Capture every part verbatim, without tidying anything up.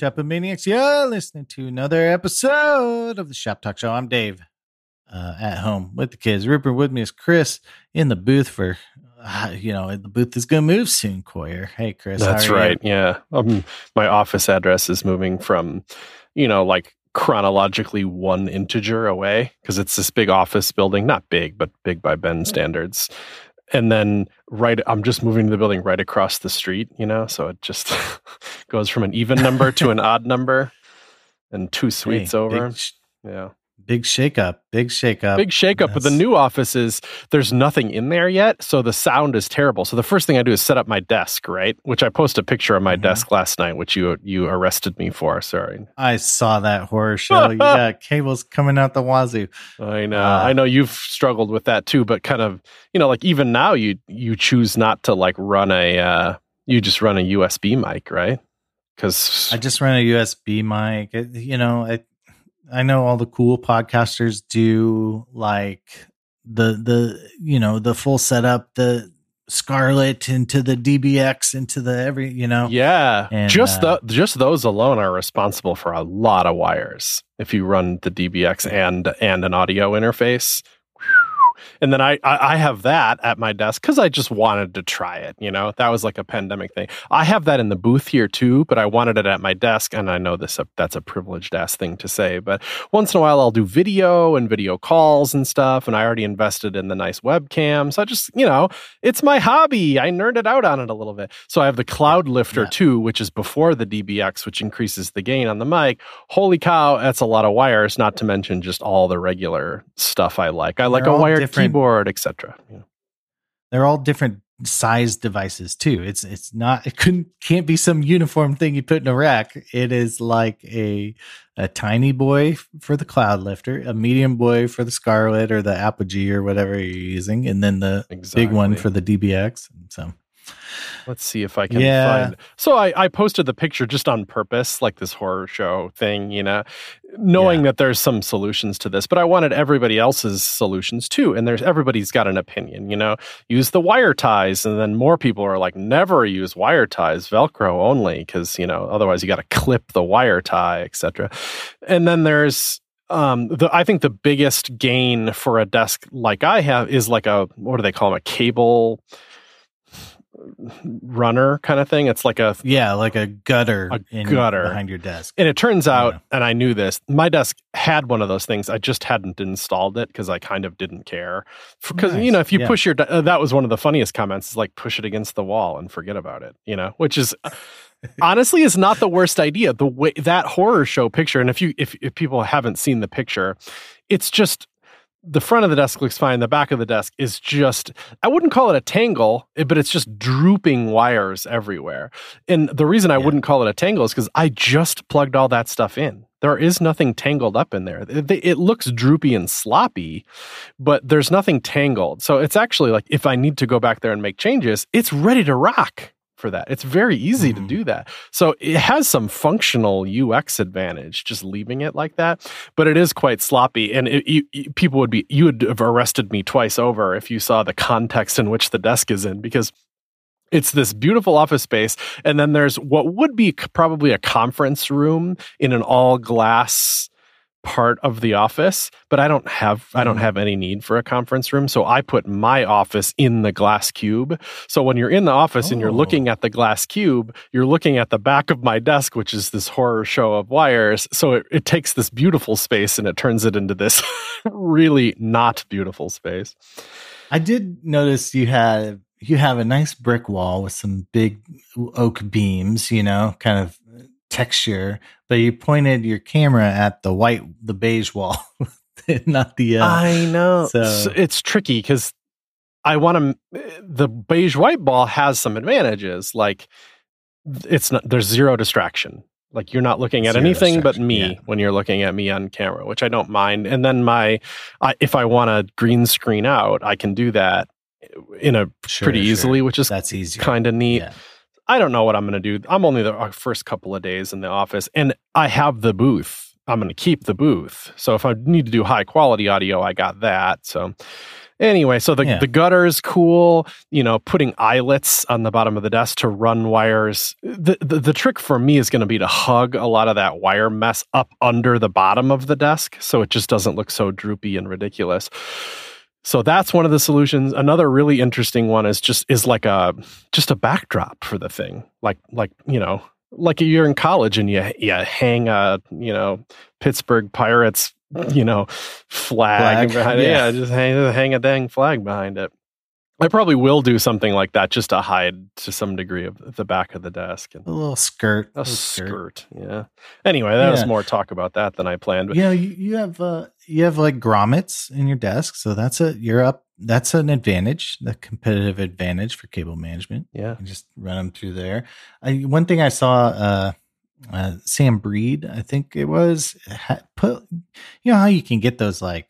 Shopomaniacs. You're listening to another episode of the Shop Talk Show. I'm Dave, uh, at home with the kids. Rupert with me is Chris in the booth for, uh, you know, the booth is going to move soon, Coyer. Hey, Chris. That's how are right. you? Yeah. Um, my office address is moving from, you know, like chronologically one integer away because it's this big office building, not big, but big by Ben standards. And then right, I'm just moving to the building right across the street, you know, so it just goes from an even number to an odd number and two suites Hey, over. Big, sh- Yeah. big shakeup. Big shakeup. Big shakeup. But the new office is, there's nothing in there yet. So the sound is terrible. So the first thing I do is set up my desk, right? Which I posted a picture of my mm-hmm. desk last night, which you you arrested me for. Sorry. I saw that horror show. You got cables coming out the wazoo. I know. Uh, I know you've struggled with that too, but kind of, you know, like even now you you choose not to like run a, uh, you just run a U S B mic, right? Because I just run a U S B mic. It, you know, I I know all the cool podcasters do like the the you know the full setup, the Scarlett into the D B X into the every you know yeah and, just uh, the just those alone are responsible for a lot of wires if you run the D B X and and an audio interface. And then I, I have that at my desk because I just wanted to try it. You know, that was like a pandemic thing. I have that in the booth here too, but I wanted it at my desk. And I know this that's a privileged ass thing to say, but once in a while I'll do video and video calls and stuff. And I already invested in the nice webcam. So I just, you know, it's my hobby. I nerded out on it a little bit. So I have the Cloud Lifter yeah. too, which is before the D B X, which increases the gain on the mic. Holy cow, that's a lot of wires, not to mention just all the regular stuff I like. I like They're a wired different. Keyboard, et cetera. Yeah. They're all different size devices too. It's it's not it couldn't can't be some uniform thing you put in a rack. It is like a a tiny boy for the Cloud Lifter, a medium boy for the Scarlett or the Apogee or whatever you're using, and then the exactly. big one for the D B X. So let's see if I can yeah. find. So I, I posted the picture just on purpose, like this horror show thing, you know, knowing yeah. that there's some solutions to this, but I wanted everybody else's solutions too. And there's everybody's got an opinion, you know, use the wire ties. And then more people are like, never use wire ties, Velcro only, because, you know, otherwise you got to clip the wire tie, et cetera. And then there's, Um, the, I think the biggest gain for a desk like I have is like a, what do they call them? A cable runner kind of thing. It's like a yeah, like a gutter, a in, gutter behind your desk. And it turns out, yeah. and I knew this, my desk had one of those things. I just hadn't installed it because I kind of didn't care. Because nice. you know, if you yeah. push your, uh, that was one of the funniest comments. Is like push it against the wall and forget about it. You know, which is. Honestly, is not the worst idea. The way that horror show picture, and if you if, if people haven't seen the picture, it's just the front of the desk looks fine. The back of the desk is just, I wouldn't call it a tangle, but it's just drooping wires everywhere. And the reason I yeah. wouldn't call it a tangle is because I just plugged all that stuff in. There is nothing tangled up in there. It, it looks droopy and sloppy, but there's nothing tangled. So it's actually like if I need to go back there and make changes, it's ready to rock. For that. It's very easy mm-hmm. to do that. So it has some functional U X advantage just leaving it like that, but it is quite sloppy. And it, you, you, people would be, you would have arrested me twice over if you saw the context in which the desk is in, because it's this beautiful office space. And then there's what would be probably a conference room in an all glass part of the office, but I don't have I don't have any need for a conference room, so I put my office in the glass cube. So when you're in the office oh. and you're looking at the glass cube, you're looking at the back of my desk, which is this horror show of wires. So it, it takes this beautiful space and it turns it into this really not beautiful space. I did notice you had you have a nice brick wall with some big oak beams, you know, kind of texture, but you pointed your camera at the white, the beige wall, not the. Uh, I know. So. So it's tricky because I want to. The beige white ball has some advantages, like it's not. There's zero distraction. Like you're not looking at zero anything but me yeah. when you're looking at me on camera, which I don't mind. And then my, I, if I want to green screen out, I can do that in a sure, pretty sure. easily, which is that's easy, kind of neat. Yeah. I don't know what I'm going to do. I'm only the first couple of days in the office, and I have the booth. I'm going to keep the booth. So if I need to do high quality audio, I got that. So Anyway, so the, yeah. the gutter is cool. You know, putting eyelets on the bottom of the desk to run wires. The, the, the trick for me is going to be to hug a lot of that wire mess up under the bottom of the desk so it just doesn't look so droopy and ridiculous. So that's one of the solutions. Another really interesting one is just is like a just a backdrop for the thing. Like like, you know, like you're in college and you you hang a, you know, Pittsburgh Pirates, you know, flag, flag. behind yeah. it. Yeah, just hang hang a dang flag behind it. I probably will do something like that just to hide to some degree of the back of the desk. And a little skirt. A, a skirt. skirt, yeah. Anyway, that yeah. was more talk about that than I planned. But you know, you, you have uh, you have like grommets in your desk, so that's a you're up. That's an advantage, the competitive advantage for cable management. Yeah, you just run them through there. I, one thing I saw, uh, uh, Sam Breed, I think it was, had put. You know how you can get those like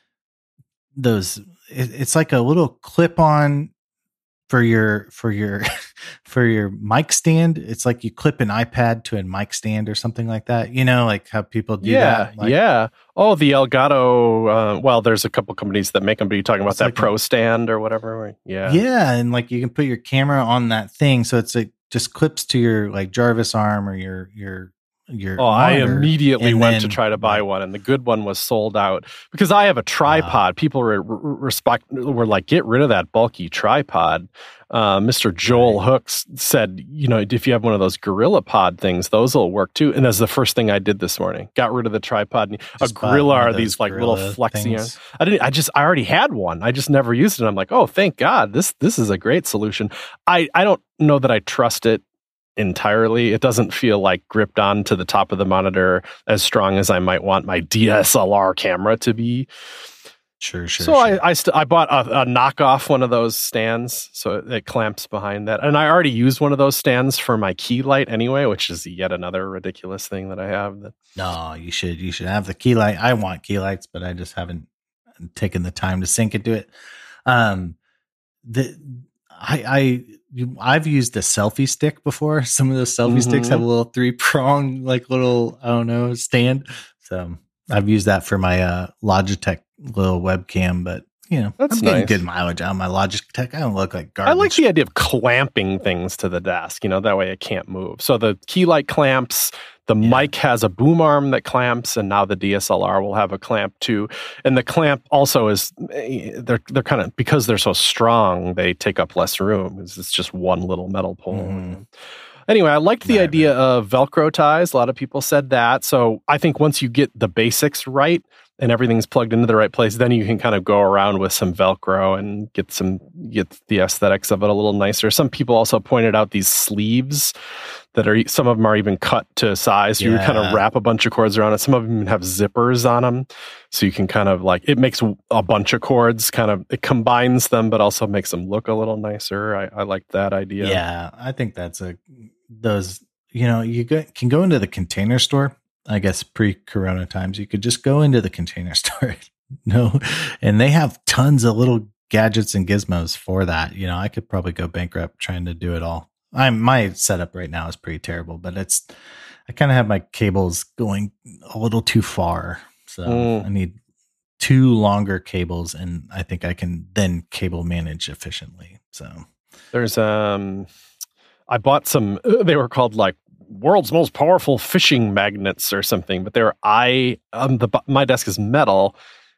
those. It's like a little clip on for your for your for your mic stand. It's like you clip an iPad to a mic stand or something like that. You know, like how people do yeah, that. Like, yeah. Oh, the Elgato. Uh, well, there's a couple companies that make them. But you're talking about that like Pro a, stand or whatever. Yeah, yeah, and like you can put your camera on that thing, so it's like just clips to your like Jarvis arm or your your. Your oh, monitor, I immediately went then, to try to buy one, and the good one was sold out because I have a tripod. Uh, People were respect were like, "Get rid of that bulky tripod." Uh, Mister Joel right. Hooks said, "You know, if you have one of those Gorilla Pod things, those will work too." And that's the first thing I did this morning. Got rid of the tripod. Just a Gorilla are these like little flexi. I didn't. I just. I already had one. I just never used it. I'm like, oh, thank God. This this is a great solution. I I don't know that I trust it entirely. It doesn't feel like gripped on to the top of the monitor as strong as I might want my D S L R camera to be. Sure, sure. So sure. I I, st- I bought a, a knockoff one of those stands, so it, it clamps behind that. And I already used one of those stands for my key light anyway, which is yet another ridiculous thing that I have. That no, you should you should have the key light. I want key lights, but I just haven't taken the time to sink into it. Um, the I I. I've used a selfie stick before. Some of those selfie mm-hmm. sticks have a little three prong, like little, I don't know, stand. So I've used that for my uh, Logitech little webcam, but you know, That's I'm getting nice. good mileage on my Logitech. I don't look like garbage. I like the idea of clamping things to the desk, you know, that way it can't move. So the key light clamps, the yeah. mic has a boom arm that clamps, and now the D S L R will have a clamp too. And the clamp also is, they're they're kind of, because they're so strong, they take up less room. It's, it's just one little metal pole. Mm. Anyway, I liked the right, idea right. of Velcro ties. A lot of people said that. So I think once you get the basics right, and everything's plugged into the right place, then you can kind of go around with some Velcro and get some get the aesthetics of it a little nicer. Some people also pointed out these sleeves that are, some of them are even cut to size. So yeah. you kind of wrap a bunch of cords around it. Some of them have zippers on them. So you can kind of like, it makes a bunch of cords, kind of, it combines them, but also makes them look a little nicer. I, I like that idea. Yeah, I think that's a, those, you know, you go, can go into the Container Store. I guess pre-corona times, you could just go into the Container Store. no, and they have tons of little gadgets and gizmos for that. You know, I could probably go bankrupt trying to do it all. I'm my setup right now is pretty terrible, but it's, I kind of have my cables going a little too far. So mm. I need two longer cables, and I think I can then cable manage efficiently. So there's, um, I bought some, they were called like world's most powerful fishing magnets or something, but they're I um the my desk is metal,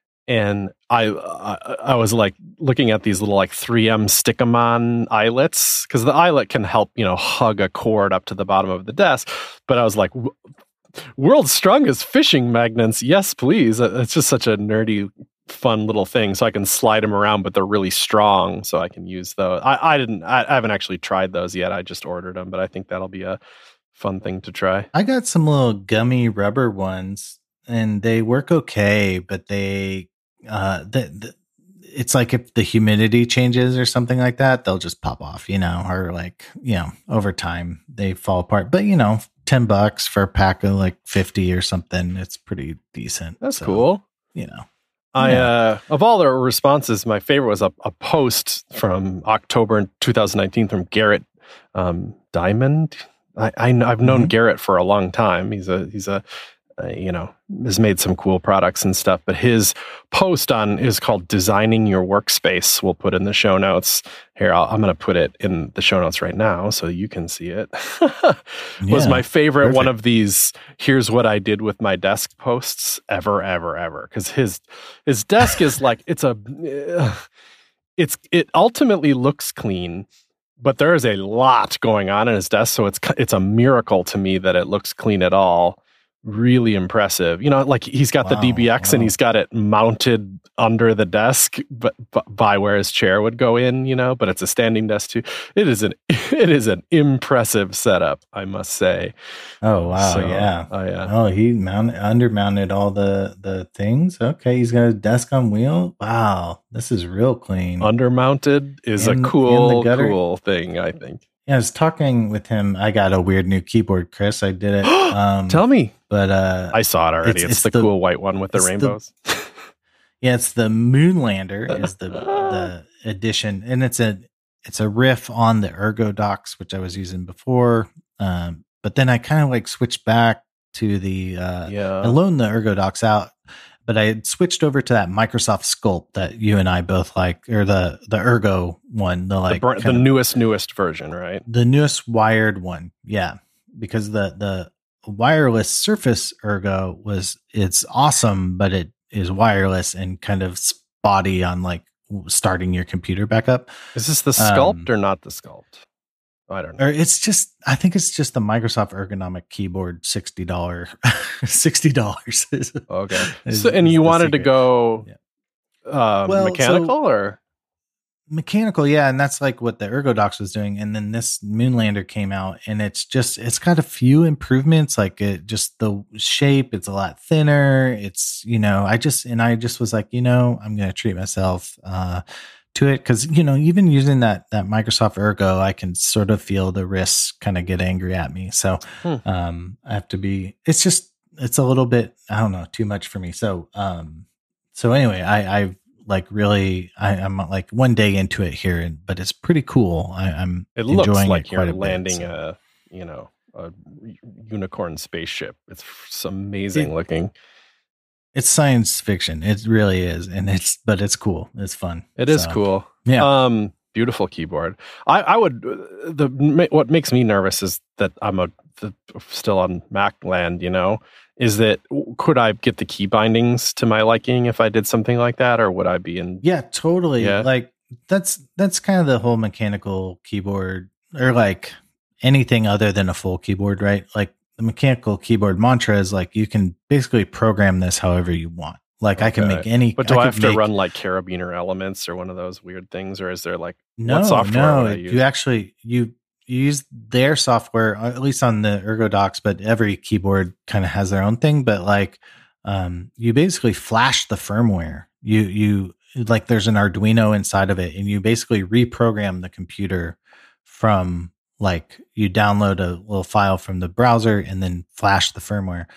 and I I, I was like looking at these little like three M stick-em-on eyelets, because the eyelet can help, you know, hug a cord up to the bottom of the desk. But I was like, world's strongest fishing magnets, yes please. It's just such a nerdy fun little thing, so I can slide them around, but they're really strong, so I can use those. I, I didn't I, I haven't actually tried those yet. I just ordered them, but I think that'll be a fun thing to try. I got some little gummy rubber ones, and they work okay, but they, uh, the, the, it's like if the humidity changes or something like that, they'll just pop off, you know, or like, you know, over time they fall apart. But, you know, ten bucks for a pack of like fifty or something, it's pretty decent. That's so, cool. You know. I, yeah. uh, of all the responses, my favorite was a, a post from October twenty nineteen from Garrett um, Diamond. I, I I've known mm-hmm. Garrett for a long time. He's a he's a uh, you know, has made some cool products and stuff. But his post on is called "Designing Your Workspace." We'll put in the show notes here. I'll, I'm going to put it in the show notes right now so you can see it. Was yeah, my favorite perfect. one of these "Here's what I did with my desk" posts ever, ever, ever. Because his his desk is like it's a it's it ultimately looks clean. But there is a lot going on in his desk, so it's it's a miracle to me that it looks clean at all. Really impressive. You know, like he's got wow, the D B X wow. and he's got it mounted under the desk, but, but by where his chair would go in. You know, but it's a standing desk too. It is an it is an impressive setup, I must say. Oh wow, so, yeah, oh yeah. Oh, he mounted under mounted all the the things. Okay, he's got a desk on wheel. Wow, this is real clean. Under mounted is in, a cool cool thing, I think. Yeah, I was talking with him. I got a weird new keyboard, Chris. I did it. Um, Tell me. But uh, I saw it already. It's, it's, it's the, the cool white one with the rainbows. The, yeah, it's the Moonlander is the the edition, and it's a it's a riff on the ErgoDox, which I was using before. Um, but then I kind of like switched back to the uh, yeah. I loaned the ErgoDox out, but I had switched over to that Microsoft Sculpt that you and I both like, or the the Ergo one, the like the, br- the newest newest version, right? The newest wired one, yeah, because the the wireless Surface Ergo was it's awesome, but it is wireless and kind of spotty on like starting your computer back up. Is this the Sculpt um, or not the Sculpt? I don't know. Or it's just I think it's just the Microsoft ergonomic keyboard, sixty dollars sixty dollars. Okay. Is, so and you wanted secret. to go yeah. uh, well, mechanical so, or mechanical, yeah, and that's like what the ErgoDox was doing. And then this Moonlander came out, and it's just it's got a few improvements, like it just the shape, it's a lot thinner. It's you know, I just and I just was like, you know, I'm gonna treat myself uh, to it because you know, even using that that Microsoft Ergo, I can sort of feel the wrists kind of get angry at me. So hmm. um, I have to be. It's just it's a little bit I don't know too much for me. So um, so anyway, I I've. Like really, I, I'm like one day into it here, and but it's pretty cool. I, I'm it looks enjoying like it you're quite a landing bit, so. a you know a unicorn spaceship. It's amazing it, looking. It's science fiction. It really is, and it's but it's cool. It's fun. It is so, cool. Yeah. Um, beautiful keyboard. I, I would the what makes me nervous is that I'm a the, still on Mac land. You know. Is that could I get the key bindings to my liking if I did something like that, or would I be in? Yeah, totally. Yeah. Like that's that's kind of the whole mechanical keyboard, or like anything other than a full keyboard, right? Like the mechanical keyboard mantra is like you can basically program this however you want. Like okay. I can make any. But do I, I have to make, run like Carabiner Elements or one of those weird things, or is there like no, what software no? would I use? You actually you. You use their software, at least on the ErgoDox, but every keyboard kind of has their own thing. But like, um, you basically flash the firmware. You you like there's an Arduino inside of it, and you basically reprogram the computer from like you download a little file from the browser and then flash the firmware.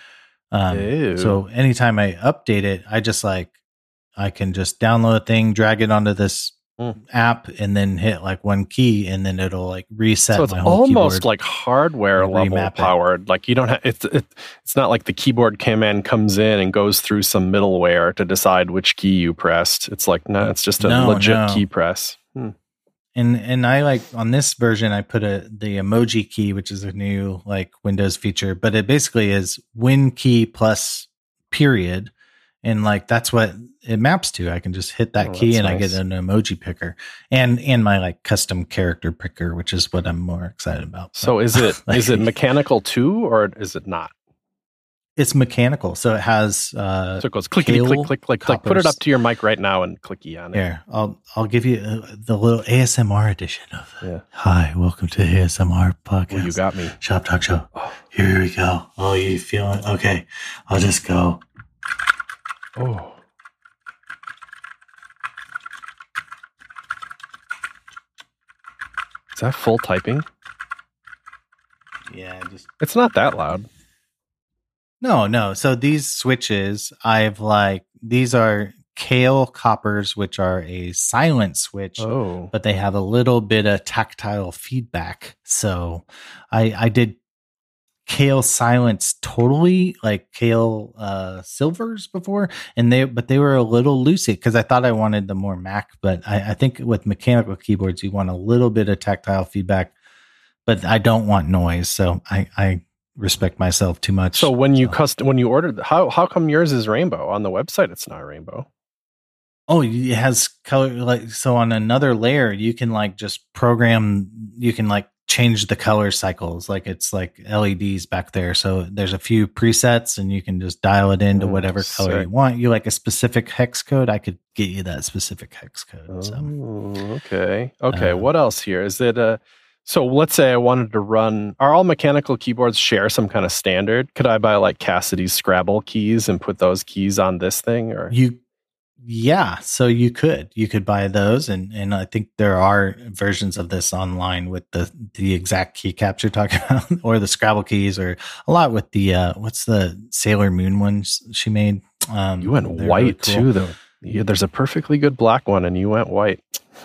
Um, so anytime I update it, I just like I can just download a thing, drag it onto this Mm. app, and then hit like one key, and then it'll like reset. So it's my whole almost like hardware level powered. It. Like you don't have it's it, it's not like the keyboard command comes in and goes through some middleware to decide which key you pressed. It's like no, it's just a no, legit no. key press. Hmm. And and I like on this version, I put a the emoji key, which is a new like Windows feature, but it basically is Win key plus period. And like that's what it maps to. I can just hit that oh, key and nice. I get an emoji picker and and my like custom character picker, which is what I'm more excited about. So but, is it like, is it mechanical too, or is it not? It's mechanical. So it has uh so it goes clickety click click click click. Put it up to your mic right now and clicky on it. Here, I'll I'll give you uh, the little A S M R edition of yeah. Hi, welcome to A S M R podcast. Well, you got me. Shop Talk Show. Oh. Here we go. Oh, you feeling okay? I'll just go. Oh. Is that full typing? Yeah, just it's not that loud. No, no. So these switches, I've like these are Kale Coppers, which are a silent switch, oh. but they have a little bit of tactile feedback. So I I did Kailh Silence totally, like Kailh uh, Silvers before, and they but they were a little loosey because I thought I wanted the more Mac, but I, I think with mechanical keyboards you want a little bit of tactile feedback, but I don't want noise, so I, I respect myself too much. So when you so. custom when you ordered, how how come yours is rainbow on the website? It's not rainbow. Oh, it has color, like, so on another layer you can like just program, you can like change the color cycles, like it's like L E Ds back there, so there's a few presets and you can just dial it into whatever oh, color you want. You like a specific hex code, I could get you that specific hex code. Oh, so. okay okay uh, what else here is it? Uh so let's say I wanted to run, are all mechanical keyboards share some kind of standard? Could I buy like Cassidy's Scrabble keys and put those keys on this thing? Or you Yeah, so you could you could buy those, and and I think there are versions of this online with the the exact keycaps you're talking about, or the Scrabble keys, or a lot with the uh, what's the Sailor Moon ones she made. Um, you went white really cool. too, though. Yeah, there's a perfectly good black one, and you went white.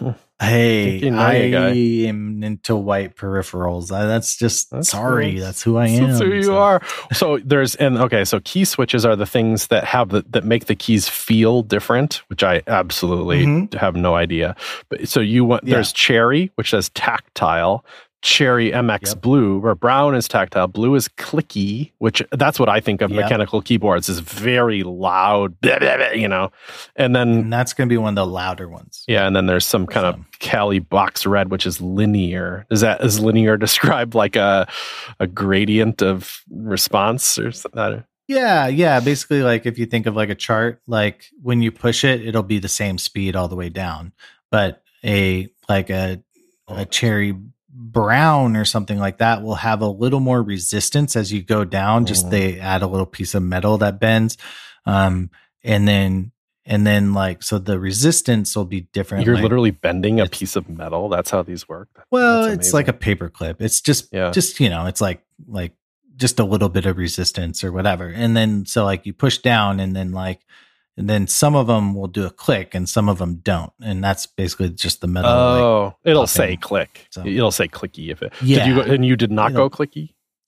Hey, you know I am into white peripherals. I, that's just that's sorry. Cool. That's who I am. That's who you so. are. So there's and okay. So key switches are the things that have the, that make the keys feel different, which I absolutely mm-hmm. have no idea. But so you want yeah. there's Cherry, which says tactile. Cherry M X yep. Blue, where brown is tactile, blue is clicky, which that's what I think of yep. mechanical keyboards is very loud, blah, blah, blah, you know, and then and that's going to be one of the louder ones. Yeah, and then there's some kind of Kali box red, which is linear. Is that is linear described like a a gradient of response or something? Yeah, yeah. Basically, like if you think of like a chart, like when you push it, it'll be the same speed all the way down, but a like a a cherry brown or something like that will have a little more resistance as you go down. Just they add a little piece of metal that bends, um, and then and then like so the resistance will be different. You're like, literally bending a piece of metal. That's how these work. Well, it's like a paper clip. It's just yeah. just you know, it's like like just a little bit of resistance or whatever. And then so like you push down, and then like. And then some of them will do a click and some of them don't. And that's basically just the metal. Oh, like, it'll popping. say click. So, it'll say clicky if it. Yeah. Did you go, and you did not it'll, go clicky?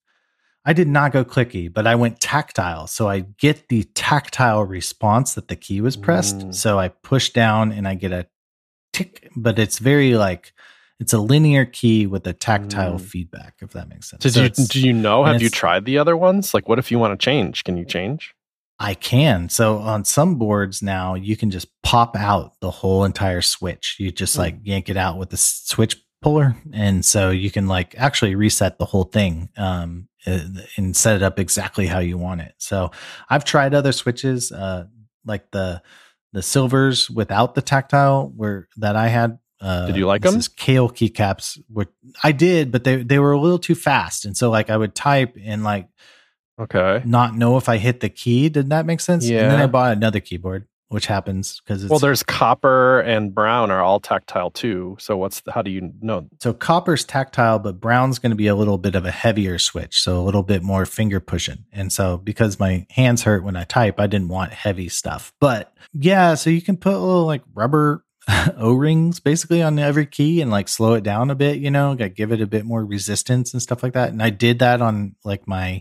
I did not go clicky, but I went tactile. So I get the tactile response that the key was pressed. Mm. So I push down and I get a tick, but it's very like, it's a linear key with a tactile mm. feedback, if that makes sense. Did so you, do you know, have you tried the other ones? Like what if you want to change? Can you change? I can. So on some boards now, you can just pop out the whole entire switch. You just like yank it out with the switch puller. And so you can like actually reset the whole thing um, and set it up exactly how you want it. So I've tried other switches uh, like the the silvers without the tactile where that I had. Uh, did you like them? Kailh keycaps. Were, I did, but they, they were a little too fast. And so like I would type and like, okay, not know if I hit the key. Did that make sense? Yeah. And then I bought another keyboard, which happens because it's well, there's copper and brown are all tactile too. So what's the, how do you know? So copper's tactile, but brown's going to be a little bit of a heavier switch, so a little bit more finger pushing. And so because my hands hurt when I type, I didn't want heavy stuff. But yeah, so you can put little like rubber O-rings basically on every key and like slow it down a bit, you know, like give it a bit more resistance and stuff like that. And I did that on like my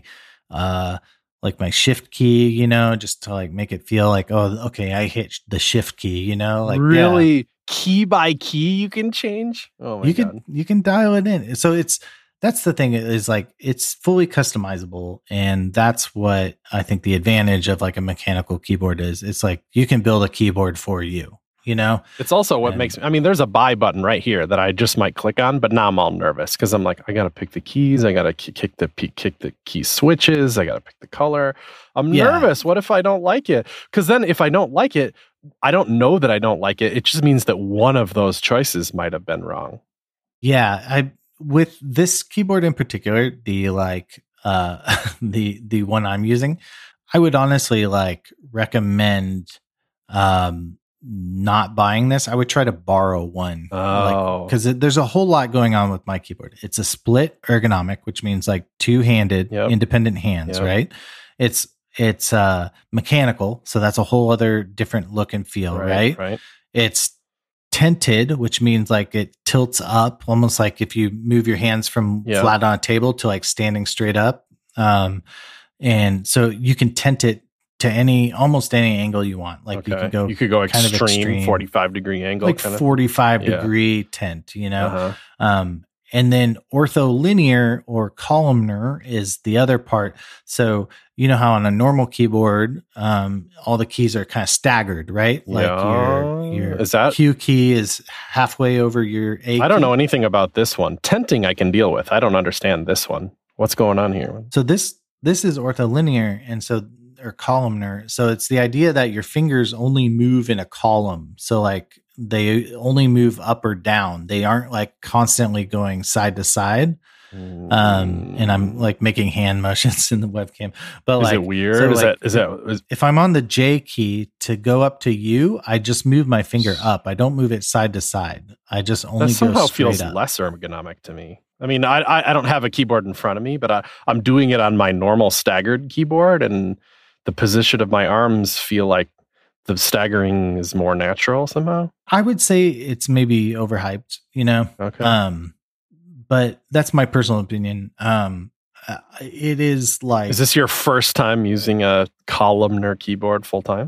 uh like my shift key, you know, just to like make it feel like, oh, okay, I hit the shift key, you know, like really yeah. key by key you can change. Oh my you God. can you can dial it in. So it's that's the thing is like it's fully customizable, and that's what I think the advantage of like a mechanical keyboard is. It's like you can build a keyboard for you. You know, it's also what and, makes me, I mean, there's a buy button right here that I just might click on, but now I'm all nervous because I'm like, I got to pick the keys. I got to kick the kick the key switches. I got to pick the color. I'm yeah. nervous. What if I don't like it? Because then if I don't like it, I don't know that I don't like it. It just means that one of those choices might have been wrong. Yeah. I, with this keyboard in particular, the like, uh, the, the one I'm using, I would honestly like recommend, um, not buying this. I would try to borrow one. Oh, because like, there's a whole lot going on with my keyboard. It's a split ergonomic, which means like two-handed, yep. independent hands, yep. right? It's it's uh mechanical, so that's a whole other different look and feel, right? Right. right. It's tented, which means like it tilts up, almost like if you move your hands from yep. flat on a table to like standing straight up. Um, and so you can tent it to any, almost any angle you want. Like okay. you could go, you could go extreme, kind of extreme forty-five degree angle, like kind forty-five of? degree yeah. tent, you know? Uh-huh. Um, and then ortholinear or columnar is the other part. So you know how on a normal keyboard, um, all the keys are kind of staggered, right? Like yeah. your, your is that Q key is halfway over your A I don't key. know anything about this one. Tenting I can deal with. I don't understand this one. What's going on here? So this, this is ortholinear. And so, or columnar. So it's the idea that your fingers only move in a column. So like they only move up or down. They aren't like constantly going side to side. Um, and I'm like making hand motions in the webcam, but is like, it weird? So is like, that, is that, is, if I'm on the J key to go up to you, I just move my finger up. I don't move it side to side. I just only that somehow go straight feels up. less ergonomic to me. I mean, I, I, I don't have a keyboard in front of me, but I, I'm doing it on my normal staggered keyboard, and the position of my arms feel like the staggering is more natural somehow. I would say it's maybe overhyped, you know? Okay. Um, but that's my personal opinion. Um, uh, it is like, is this your first time using a columnar keyboard full time?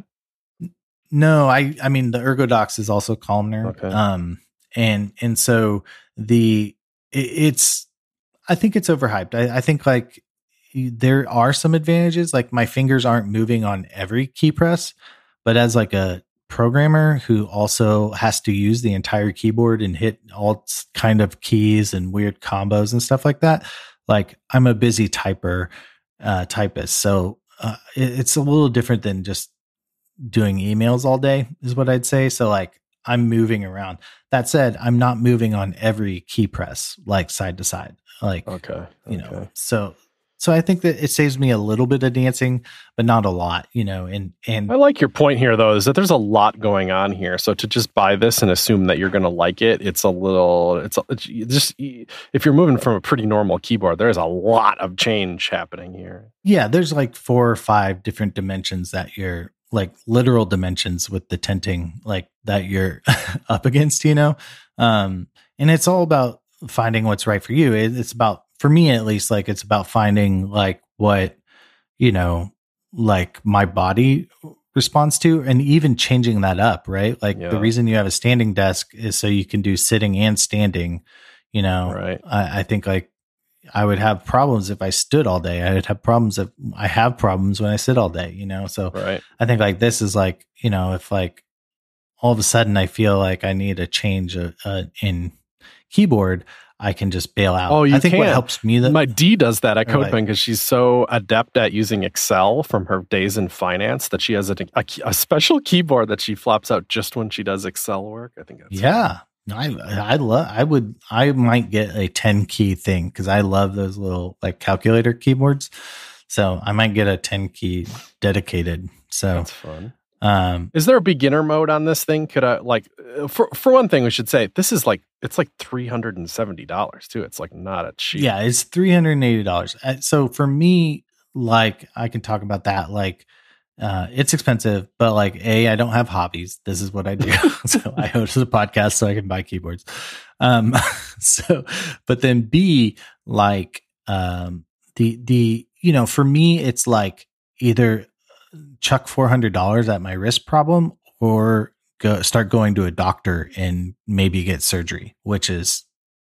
No, I, I mean, the Ergodox is also columnar. Okay. Um, and, and so the, it, it's, I think it's overhyped. I, I think like there are some advantages, like my fingers aren't moving on every key press, but as like a programmer who also has to use the entire keyboard and hit all kind of keys and weird combos and stuff like that. Like I'm a busy typer, uh, typist. So, uh, it, it's a little different than just doing emails all day is what I'd say. So like I'm moving around. That said, I'm not moving on every key press, like side to side, like, okay, okay. you know, so, so I think that it saves me a little bit of dancing, but not a lot, you know, and, and I like your point here though, is that there's a lot going on here. So to just buy this and assume that you're going to like it, it's a little, it's, a, it's just, if you're moving from a pretty normal keyboard, there's a lot of change happening here. Yeah. There's like four or five different dimensions that you're like literal dimensions with the tenting, like that you're up against, you know? Um, and it's all about finding what's right for you. It, it's about, for me at least, like it's about finding like what, you know, like my body responds to, and even changing that up, right? Like yeah. the reason you have a standing desk is so you can do sitting and standing, you know, right. I, I think like I would have problems if I stood all day. I would have problems if I have problems when I sit all day, you know? So right. I think like this is like, you know, if like all of a sudden I feel like I need a change uh, uh, in keyboard, I can just bail out. Oh, you I think can. What helps me that my D does that at CodePen because like, she's so adept at using Excel from her days in finance that she has a, a, a special keyboard that she flops out just when she does Excel work. I think that's yeah. Fun. I I love. I would. I might get a ten key thing because I love those little like calculator keyboards. So I might get a ten key dedicated. So that's fun. Um, is there a beginner mode on this thing? Could I like for for one thing, we should say this is like it's like three hundred and seventy dollars too. It's like not a cheap. Yeah, it's three hundred and eighty dollars. So for me, like I can talk about that. Like, uh, it's expensive, but like a, I don't have hobbies. This is what I do. So I host a podcast so I can buy keyboards. Um, so, but then B, like, um, the the you know, for me, it's like either chuck four hundred dollars at my wrist problem or go start going to a doctor and maybe get surgery, which is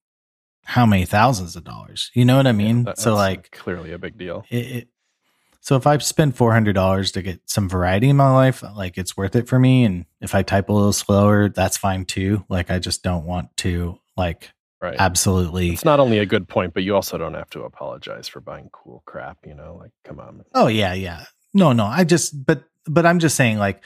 how many thousands of dollars, you know what I mean? Yeah, that, so like clearly a big deal. It, it, so if I spend four hundred dollars to get some variety in my life, like it's worth it for me. And if I type a little slower, that's fine too. Like I just don't want to like right. absolutely. It's not only a good point, but you also don't have to apologize for buying cool crap, you know, like come on. Oh yeah. Yeah. No, no, I just, but, but I'm just saying like,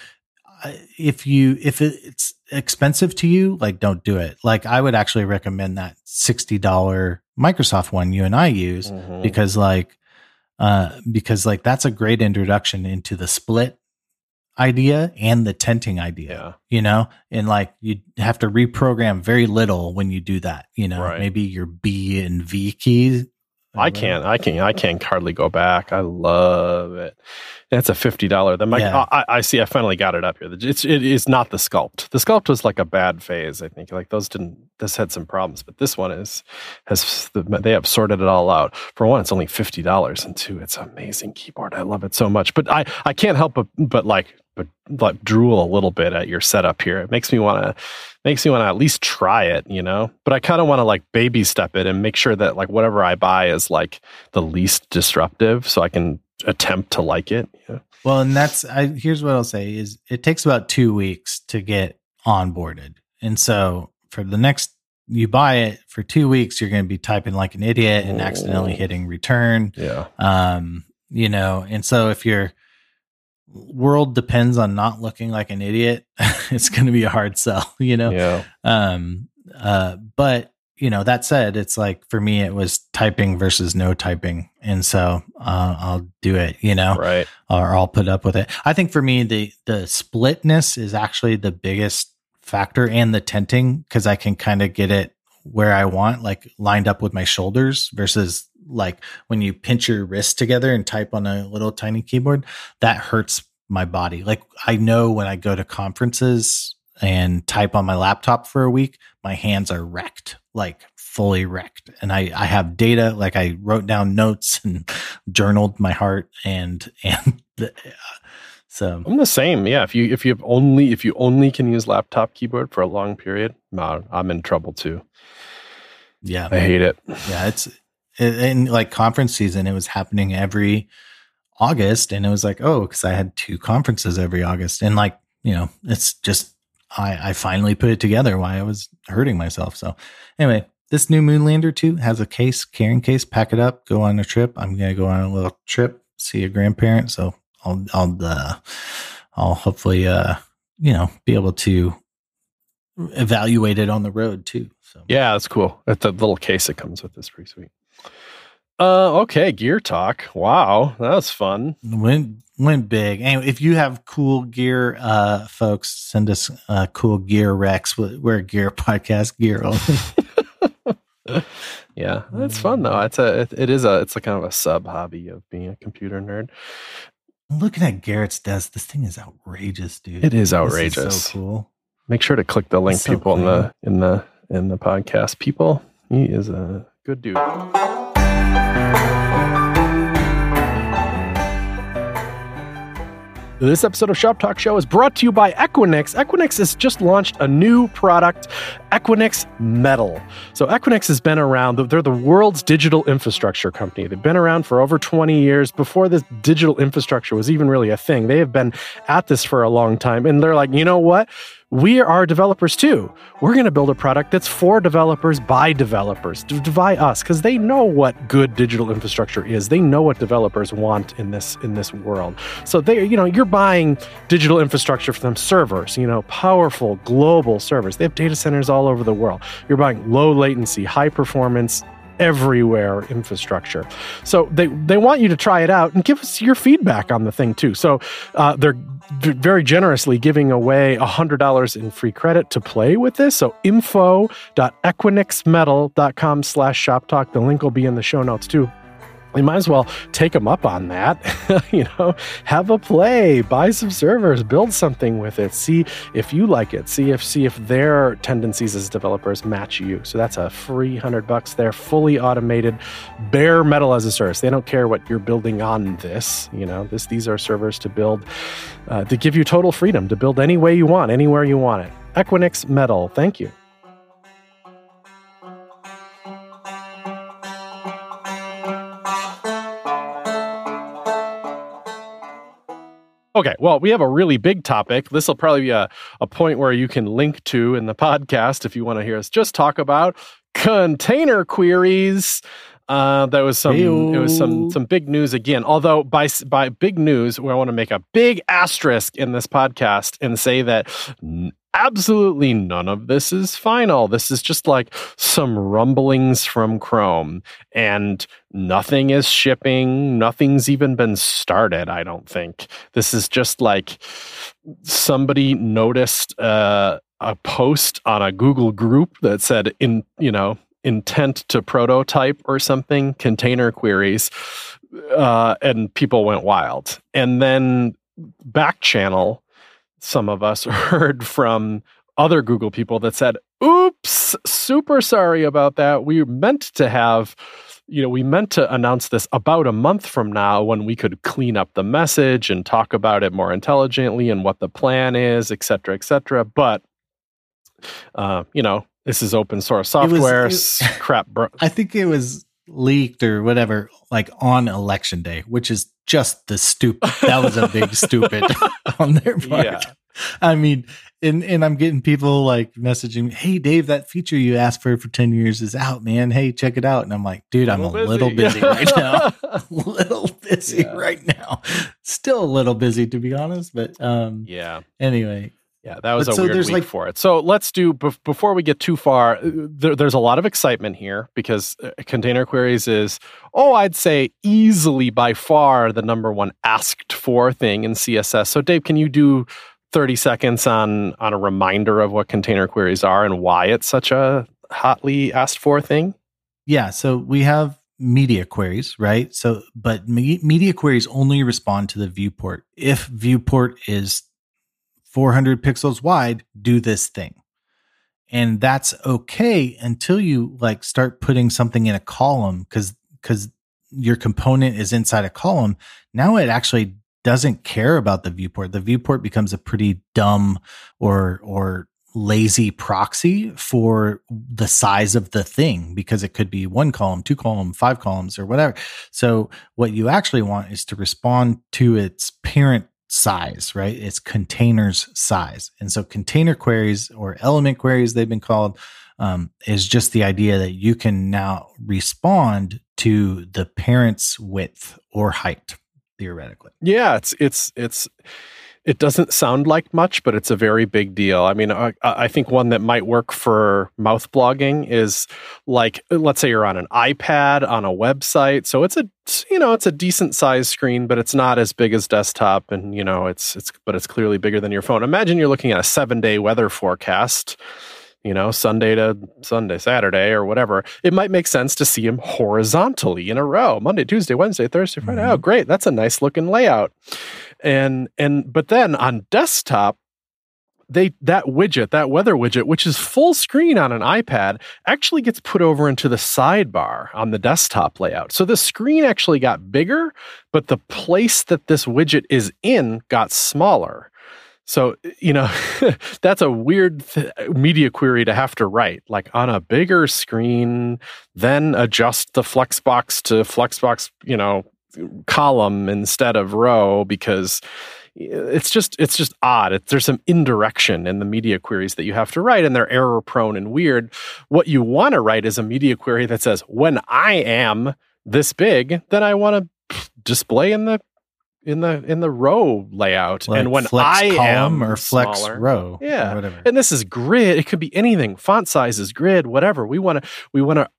if you, if it's expensive to you, like don't do it. Like I would actually recommend that sixty dollars Microsoft one you and I use mm-hmm. because like, uh, because like that's a great introduction into the split idea and the tenting idea, yeah. you know, and like you have to reprogram very little when you do that, you know, right. maybe your B and V keys I can't. I can. I can't hardly go back. I love it. That's a fifty dollar. The mic. Yeah. I, I see. I finally got it up here. It's. It is not the Sculpt. The Sculpt was like a bad phase. I think like those didn't. This had some problems, but this one is has. They have sorted it all out. For one, it's only fifty dollars, and two, it's an amazing keyboard. I love it so much. But I. I can't help but but like but like drool a little bit at your setup here. It makes me want to. Makes me want to at least try it, you know, but I kind of want to like baby step it and make sure that like whatever I buy is like the least disruptive so I can attempt to like it. You know? Well, and that's, I, here's what I'll say is it takes about two weeks to get onboarded. And so for the next, you buy it for two weeks, you're going to be typing like an idiot and oh. accidentally hitting return. Yeah. Um, you know, and so if your world depends on not looking like an idiot, it's going to be a hard sell, you know? Yeah. Um, uh, but you know, that said, it's like, for me, it was typing versus no typing. And so, uh, I'll do it, you know, right. Or I'll put up with it. I think for me, the, the splitness is actually the biggest factor, and the tenting, cause I can kind of get it where I want, like lined up with my shoulders, versus like when you pinch your wrists together and type on a little tiny keyboard, that hurts my body. Like I know when I go to conferences and type on my laptop for a week, my hands are wrecked, like fully wrecked. And I, I have data, like I wrote down notes and journaled my heart and, and the, uh, so I'm the same. Yeah. If you, if you have only, if you only can use laptop keyboard for a long period, no, I'm in trouble too. Yeah. I hate it. Yeah. It's, in like conference season, it was happening every August, and it was like, oh, because I had two conferences every August, and like, you know, it's just I I finally put it together why I was hurting myself. So anyway, this new Moonlander two has a case, carrying case. Pack it up, go on a trip. I'm gonna go on a little trip, see a grandparent. So I'll I'll uh, I'll hopefully uh you know be able to evaluate it on the road too. So yeah, that's cool. That the little case that comes with is pretty sweet. Uh, okay, gear talk. Wow, that was fun. Went went big. And if you have cool gear, uh, folks, send us uh, cool gear Rex. We're a gear podcast, gear only. Yeah, that's fun though. It's a it, it is a it's a kind of a sub hobby of being a computer nerd. Looking at Garrett's desk, this thing is outrageous, dude. It is outrageous. This is so cool. Make sure to click the link, so people, cool. in the in the in the podcast. People, he is a good dude. This episode of Shop Talk Show is brought to you by Equinix. Equinix has just launched a new product, Equinix Metal. So Equinix has been around. They're the world's digital infrastructure company. They've been around for over twenty years. Before this digital infrastructure was even really a thing, they have been at this for a long time. And they're like, you know what? We are developers too. We're going to build a product that's for developers by developers, by us, because they know what good digital infrastructure is. They know what developers want in this in this world. So they, you know, you're buying digital infrastructure for them, servers, you know, powerful global servers. They have data centers all over the world. You're buying low latency, high performance, everywhere infrastructure. So they they want you to try it out and give us your feedback on the thing too. So uh, they're v- very generously giving away one hundred dollars in free credit to play with this. So info.equinixmetal.com slash shop talk. The link will be in the show notes too. You might as well take them up on that, you know, have a play, buy some servers, build something with it, see if you like it, see if see if their tendencies as developers match you. So that's a free hundred bucks there, fully automated, bare metal as a service. They don't care what you're building on this, you know, this these are servers to build, uh, to give you total freedom to build any way you want, anywhere you want it. Equinix Metal, thank you. Okay, well, we have a really big topic. This will probably be a, a point where you can link to in the podcast if you want to hear us just talk about container queries. Uh, that was some Hey-o. It was some some big news again. Although by by big news, I want to make a big asterisk in this podcast and say that n- absolutely none of this is final. This is just like some rumblings from Chrome, and nothing is shipping. Nothing's even been started, I don't think. This is just like somebody noticed uh, a post on a Google group that said, in you know, intent to prototype or something, container queries, uh, and people went wild. And then back channel, some of us heard from other Google people that said, oops, super sorry about that. We meant to have, you know, we meant to announce this about a month from now when we could clean up the message and talk about it more intelligently and what the plan is, et cetera, et cetera. But, uh, you know, this is open source software. It was, it, crap. Bro- I think it was leaked or whatever, like on election day, which is just the stupid. That was a big stupid on their part. Yeah. I mean, and, and I'm getting people like messaging me, hey, Dave, that feature you asked for for ten years is out, man. Hey, check it out. And I'm like, dude, I'm a little busy, little busy right now. a little busy yeah. right now. Still a little busy, to be honest. But um, yeah. Anyway. Yeah, that was but a so weird week like, for it. So let's do, before we get too far, there, there's a lot of excitement here because container queries is, oh, I'd say easily by far the number one asked for thing in C S S. So Dave, can you do thirty seconds on, on a reminder of what container queries are and why it's such a hotly asked for thing? Yeah, so we have media queries, right? So, but me, media queries only respond to the viewport. If viewport is four hundred pixels wide, do this thing. And that's okay until you like start putting something in a column because because your component is inside a column. Now it actually doesn't care about the viewport. The viewport becomes a pretty dumb or or lazy proxy for the size of the thing because it could be one column, two column, five columns, or whatever. So what you actually want is to respond to its parent size, right? It's containers size. And so container queries or element queries, they've been called, um, is just the idea that you can now respond to the parent's width or height, theoretically. Yeah, it's, it's, it's, it doesn't sound like much, but it's a very big deal. I mean, I, I think one that might work for mouth blogging is like, let's say you're on an iPad on a website. So it's a, you know, it's a decent sized screen, but it's not as big as desktop. And, you know, it's, it's, but it's clearly bigger than your phone. Imagine you're looking at a seven day weather forecast, you know, Sunday to Sunday, Saturday, or whatever. It might make sense to see them horizontally in a row, Monday, Tuesday, Wednesday, Thursday, Friday. Mm-hmm. Oh, great. That's a nice looking layout. And, and, but then on desktop, they, that widget, that weather widget, which is full screen on an iPad, actually gets put over into the sidebar on the desktop layout. So the screen actually got bigger, but the place that this widget is in got smaller. So, you know, that's a weird th- media query to have to write, like on a bigger screen, then adjust the Flexbox to Flexbox, you know, column instead of row, because it's just, it's just odd. It, there's some indirection in the media queries that you have to write, and they're error prone and weird. What you want to write is a media query that says, when I am this big, then I want to display in the in the in the row layout, like and when flex I column am or flex smaller, row, yeah, or whatever. And this is grid. It could be anything. Font sizes, grid, whatever. We want to we want to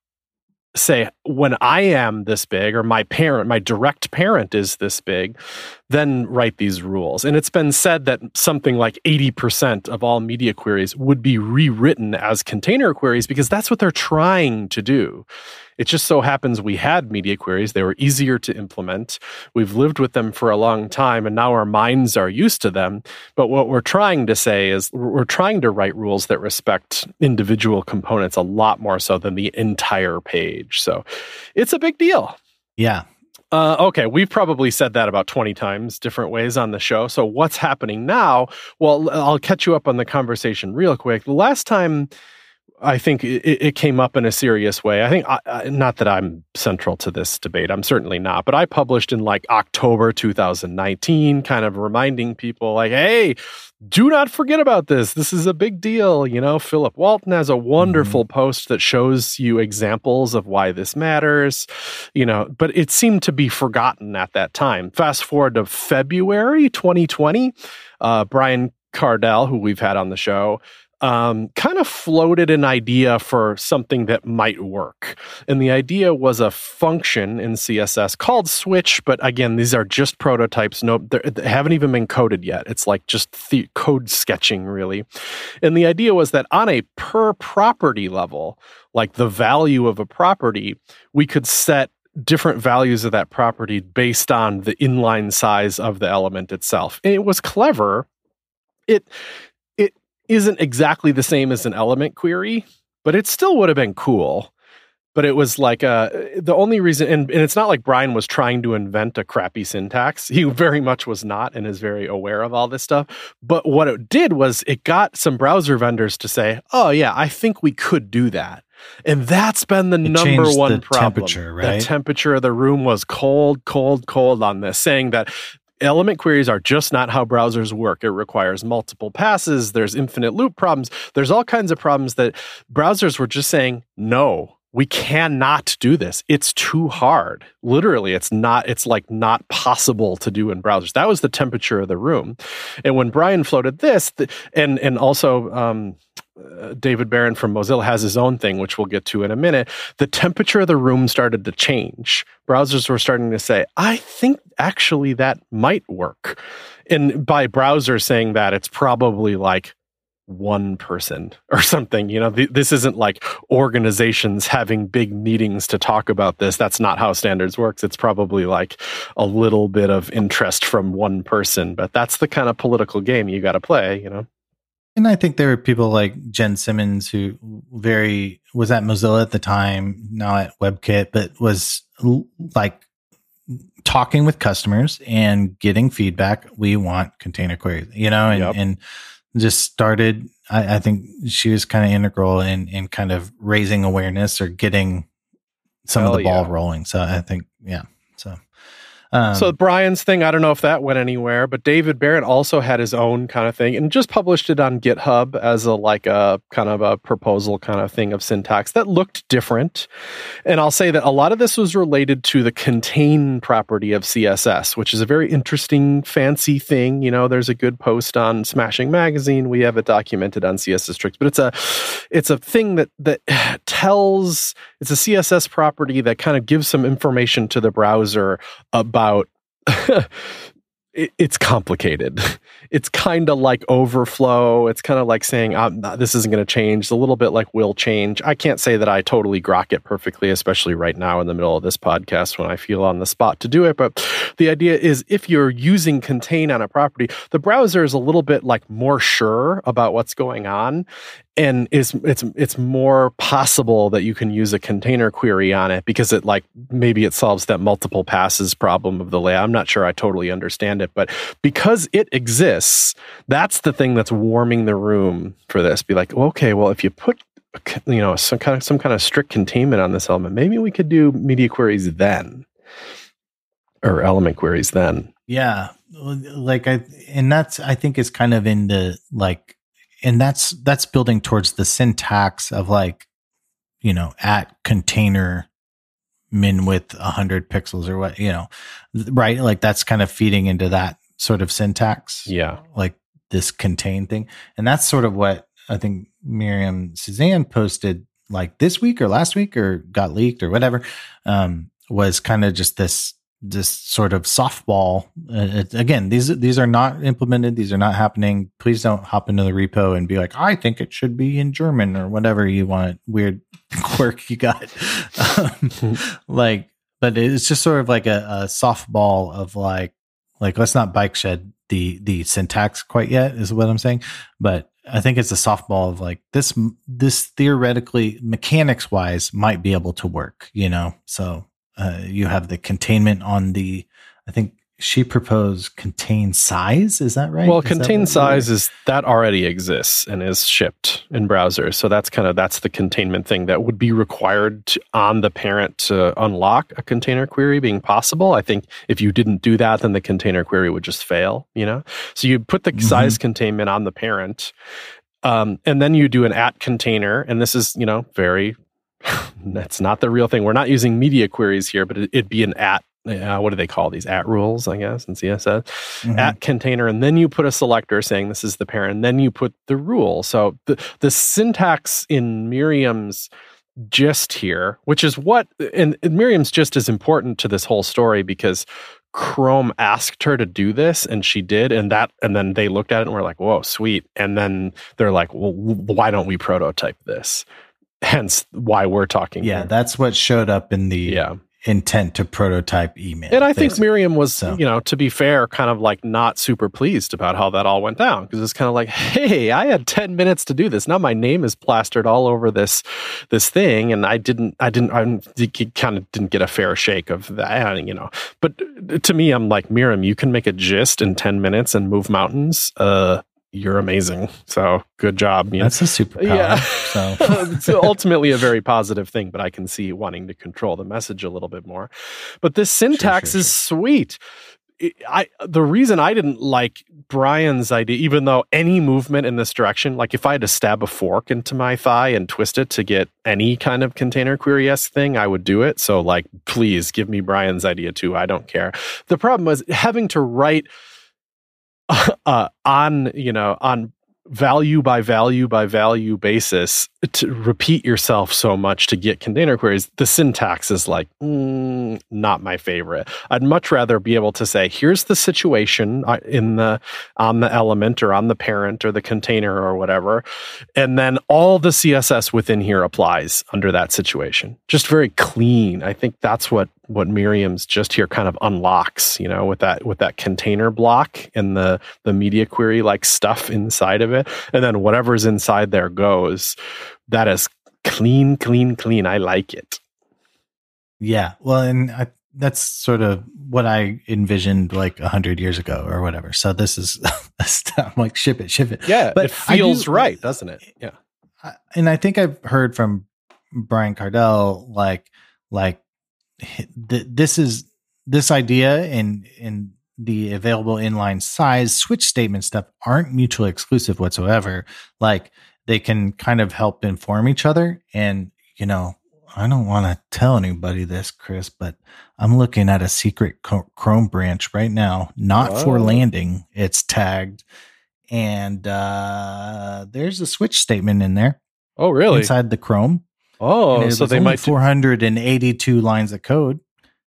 say when I am this big, or my parent, my direct parent is this big, then write these rules. And it's been said that something like eighty percent of all media queries would be rewritten as container queries because that's what they're trying to do. It just so happens we had media queries. They were easier to implement. We've lived with them for a long time, and now our minds are used to them. But what we're trying to say is we're trying to write rules that respect individual components a lot more so than the entire page. So it's a big deal. Yeah. Uh, okay, we've probably said that about twenty times different ways on the show. So what's happening now? Well, I'll catch you up on the conversation real quick. The last time I think it, it came up in a serious way. I think, I, not that I'm central to this debate, I'm certainly not, but I published in like October two thousand nineteen, kind of reminding people like, hey, do not forget about this. This is a big deal. You know, Philip Walton has a wonderful mm-hmm. post that shows you examples of why this matters, you know, but it seemed to be forgotten at that time. Fast forward to February twenty twenty, uh, Brian Cardell, who we've had on the show, um, kind of floated an idea for something that might work. And the idea was a function in C S S called switch, but again, these are just prototypes. No, they haven't even been coded yet. It's like just the code sketching, really. And the idea was that on a per property level, like the value of a property, we could set different values of that property based on the inline size of the element itself. And it was clever. It it isn't exactly the same as an element query, but it still would have been cool. But it was like uh, the only reason, and, and it's not like Brian was trying to invent a crappy syntax. He very much was not and is very aware of all this stuff. But what it did was it got some browser vendors to say, oh yeah, I think we could do that. And that's been the it number one the problem. Temperature, right? The temperature of the room was cold, cold, cold on this, saying that element queries are just not how browsers work. It requires multiple passes. There's infinite loop problems. There's all kinds of problems that browsers were just saying, no, we cannot do this. It's too hard. Literally, it's not, it's like not possible to do in browsers. That was the temperature of the room. And when Brian floated this, the, and, and also, um, Uh, David Barron from Mozilla has his own thing, which we'll get to in a minute. The temperature of the room started to change. Browsers were starting to say, I think actually that might work. And by browsers saying that, it's probably like one person or something. You know, th- this isn't like organizations having big meetings to talk about this. That's not how standards works. It's probably like a little bit of interest from one person, but that's the kind of political game you got to play, you know? And I think there were people like Jen Simmons, who very was at Mozilla at the time, now at WebKit, but was like talking with customers and getting feedback. We want container queries, you know, and, yep. and just started. I, I think she was kind of integral in, in kind of raising awareness or getting some Hell of the ball yeah. rolling. So I think, yeah. So. Um, so Brian's thing, I don't know if that went anywhere, but David Barron also had his own kind of thing and just published it on GitHub as a like a kind of a proposal kind of thing of syntax that looked different. And I'll say that a lot of this was related to the contain property of C S S, which is a very interesting, fancy thing. You know, there's a good post on Smashing Magazine. We have it documented on C S S Tricks, but it's a it's a thing that that tells, it's a C S S property that kind of gives some information to the browser about About it, it's complicated. It's kind of like overflow. It's kind of like saying um, this isn't going to change. It's a little bit like will change. I can't say that I totally grok it perfectly, especially right now in the middle of this podcast when I feel on the spot to do it. But the idea is if you're using contain on a property, the browser is a little bit like more sure about what's going on. And is it's it's more possible that you can use a container query on it because it like maybe it solves that multiple passes problem of the layout. I'm not sure I totally understand it, but because it exists, that's the thing that's warming the room for this. Be like, well, okay, well, if you put you know some kind of some kind of strict containment on this element, maybe we could do media queries then, or element queries then. Yeah, like I and that's I think is kind of in the like. And that's that's building towards the syntax of like, you know, at container min width one hundred pixels or what, you know, right? Like that's kind of feeding into that sort of syntax. Yeah. Like this contain thing. And that's sort of what I think Miriam Suzanne posted like this week or last week or got leaked or whatever, um, was kind of just this this sort of softball. Uh, it, again, these these are not implemented. These are not happening. Please don't hop into the repo and be like, I think it should be in German or whatever you want. Weird quirk you got. Um, like, but it's just sort of like a, a softball of like, like let's not bike shed the the syntax quite yet, is what I'm saying. But I think it's a softball of like this. This theoretically, mechanics wise, might be able to work. You know, so. Uh, you have the containment on the, I think she proposed contain size. Is that right? Well, is contain size is that already exists and is shipped in browsers. So that's kind of, that's the containment thing that would be required to, on the parent to unlock a container query being possible. I think if you didn't do that, then the container query would just fail, you know? So you put the mm-hmm. size containment on the parent, um, and then you do an at container. And this is, you know, very, that's not the real thing. We're not using media queries here, but it'd be an at uh, what do they call these? At rules, I guess, in C S S. Mm-hmm. At container, and then you put a selector saying this is the parent, and then you put the rule. So the, the syntax in Miriam's gist here, which is what, and, and Miriam's gist is important to this whole story because Chrome asked her to do this and she did, and that, and then they looked at it and were like, whoa, sweet. And then they're like, well, why don't we prototype this? Hence why we're talking yeah here. That's what showed up in the yeah. intent to prototype email. And I basically. think Miriam was, so. you know, to be fair, kind of like not super pleased about how that all went down, because it's kind of like, hey, I had ten minutes to do this. Now my name is plastered all over this this thing, and I didn't, I didn't, I kind of didn't get a fair shake of that, you know. But to me, I'm like, Miriam, you can make a gist in ten minutes and move mountains. Uh, you're amazing. So good job. You That's know. a superpower. Yeah. So. It's ultimately a very positive thing, but I can see wanting to control the message a little bit more. But this syntax sure, sure, is sure. sweet. I the reason I didn't like Brian's idea, even though any movement in this direction, like if I had to stab a fork into my thigh and twist it to get any kind of container query-esque thing, I would do it. So like, please give me Brian's idea too. I don't care. The problem was having to write Uh, on, you know, on value by value by value basis to repeat yourself so much to get container queries. The syntax is like, mm, not my favorite. I'd much rather be able to say, here's the situation in the, on the element or on the parent or the container or whatever. And then all the C S S within here applies under that situation. Just very clean. I think that's what, what Miriam's just here kind of unlocks, you know, with that, with that container block and the, the media query like stuff inside of it. And then whatever's inside there goes. That is clean, clean, clean. I like it. Yeah. Well, and I, that's sort of what I envisioned like a hundred years ago or whatever. So this is, I'm like, ship it, ship it. Yeah. But it feels do, right, doesn't it? Yeah. I, and I think I've heard from Brian Cardell, like, like th- this is this idea and, and the available inline size switch statement stuff aren't mutually exclusive whatsoever. Like, they can kind of help inform each other. And, you know, I don't want to tell anybody this, Chris, but I'm looking at a secret Chrome branch right now, not Whoa. for landing. It's tagged. And uh, there's a switch statement in there. Oh, really? Inside the Chrome. Oh, so they might. four hundred eighty-two lines of code.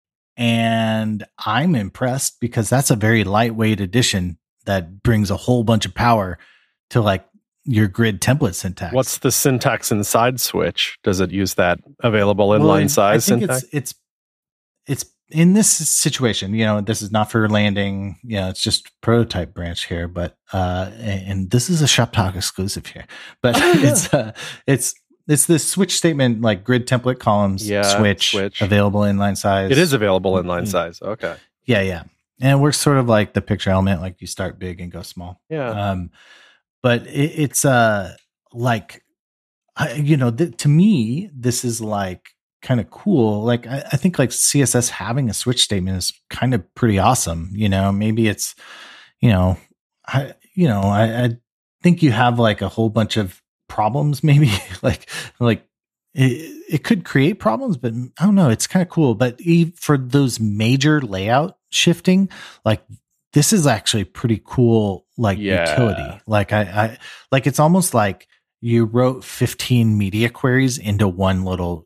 And I'm impressed because that's a very lightweight addition that brings a whole bunch of power to like your grid template syntax. What's the syntax inside switch? Does it use that available inline well, size I think syntax? It's, it's, it's in this situation, you know, this is not for landing, you know, it's just prototype branch here, but, uh, and, and this is a Shop Talk exclusive here, but it's, uh, it's, it's this switch statement, like grid template columns, yeah, switch, switch, available inline size. It is available inline mm-hmm. size. Okay. Yeah. Yeah. And it works sort of like the picture element, like you start big and go small. Yeah. Um, But it, it's uh like, I, you know, th- to me, this is like kind of cool. Like, I, I think like C S S having a switch statement is kind of pretty awesome. You know, maybe it's, you know, I, you know, I, I think you have like a whole bunch of problems, maybe like, like it, it could create problems, but I don't know. It's kind of cool. But e- for those major layout shifting, like, this is actually pretty cool, like yeah. utility. Like I, I, like it's almost like you wrote fifteen media queries into one little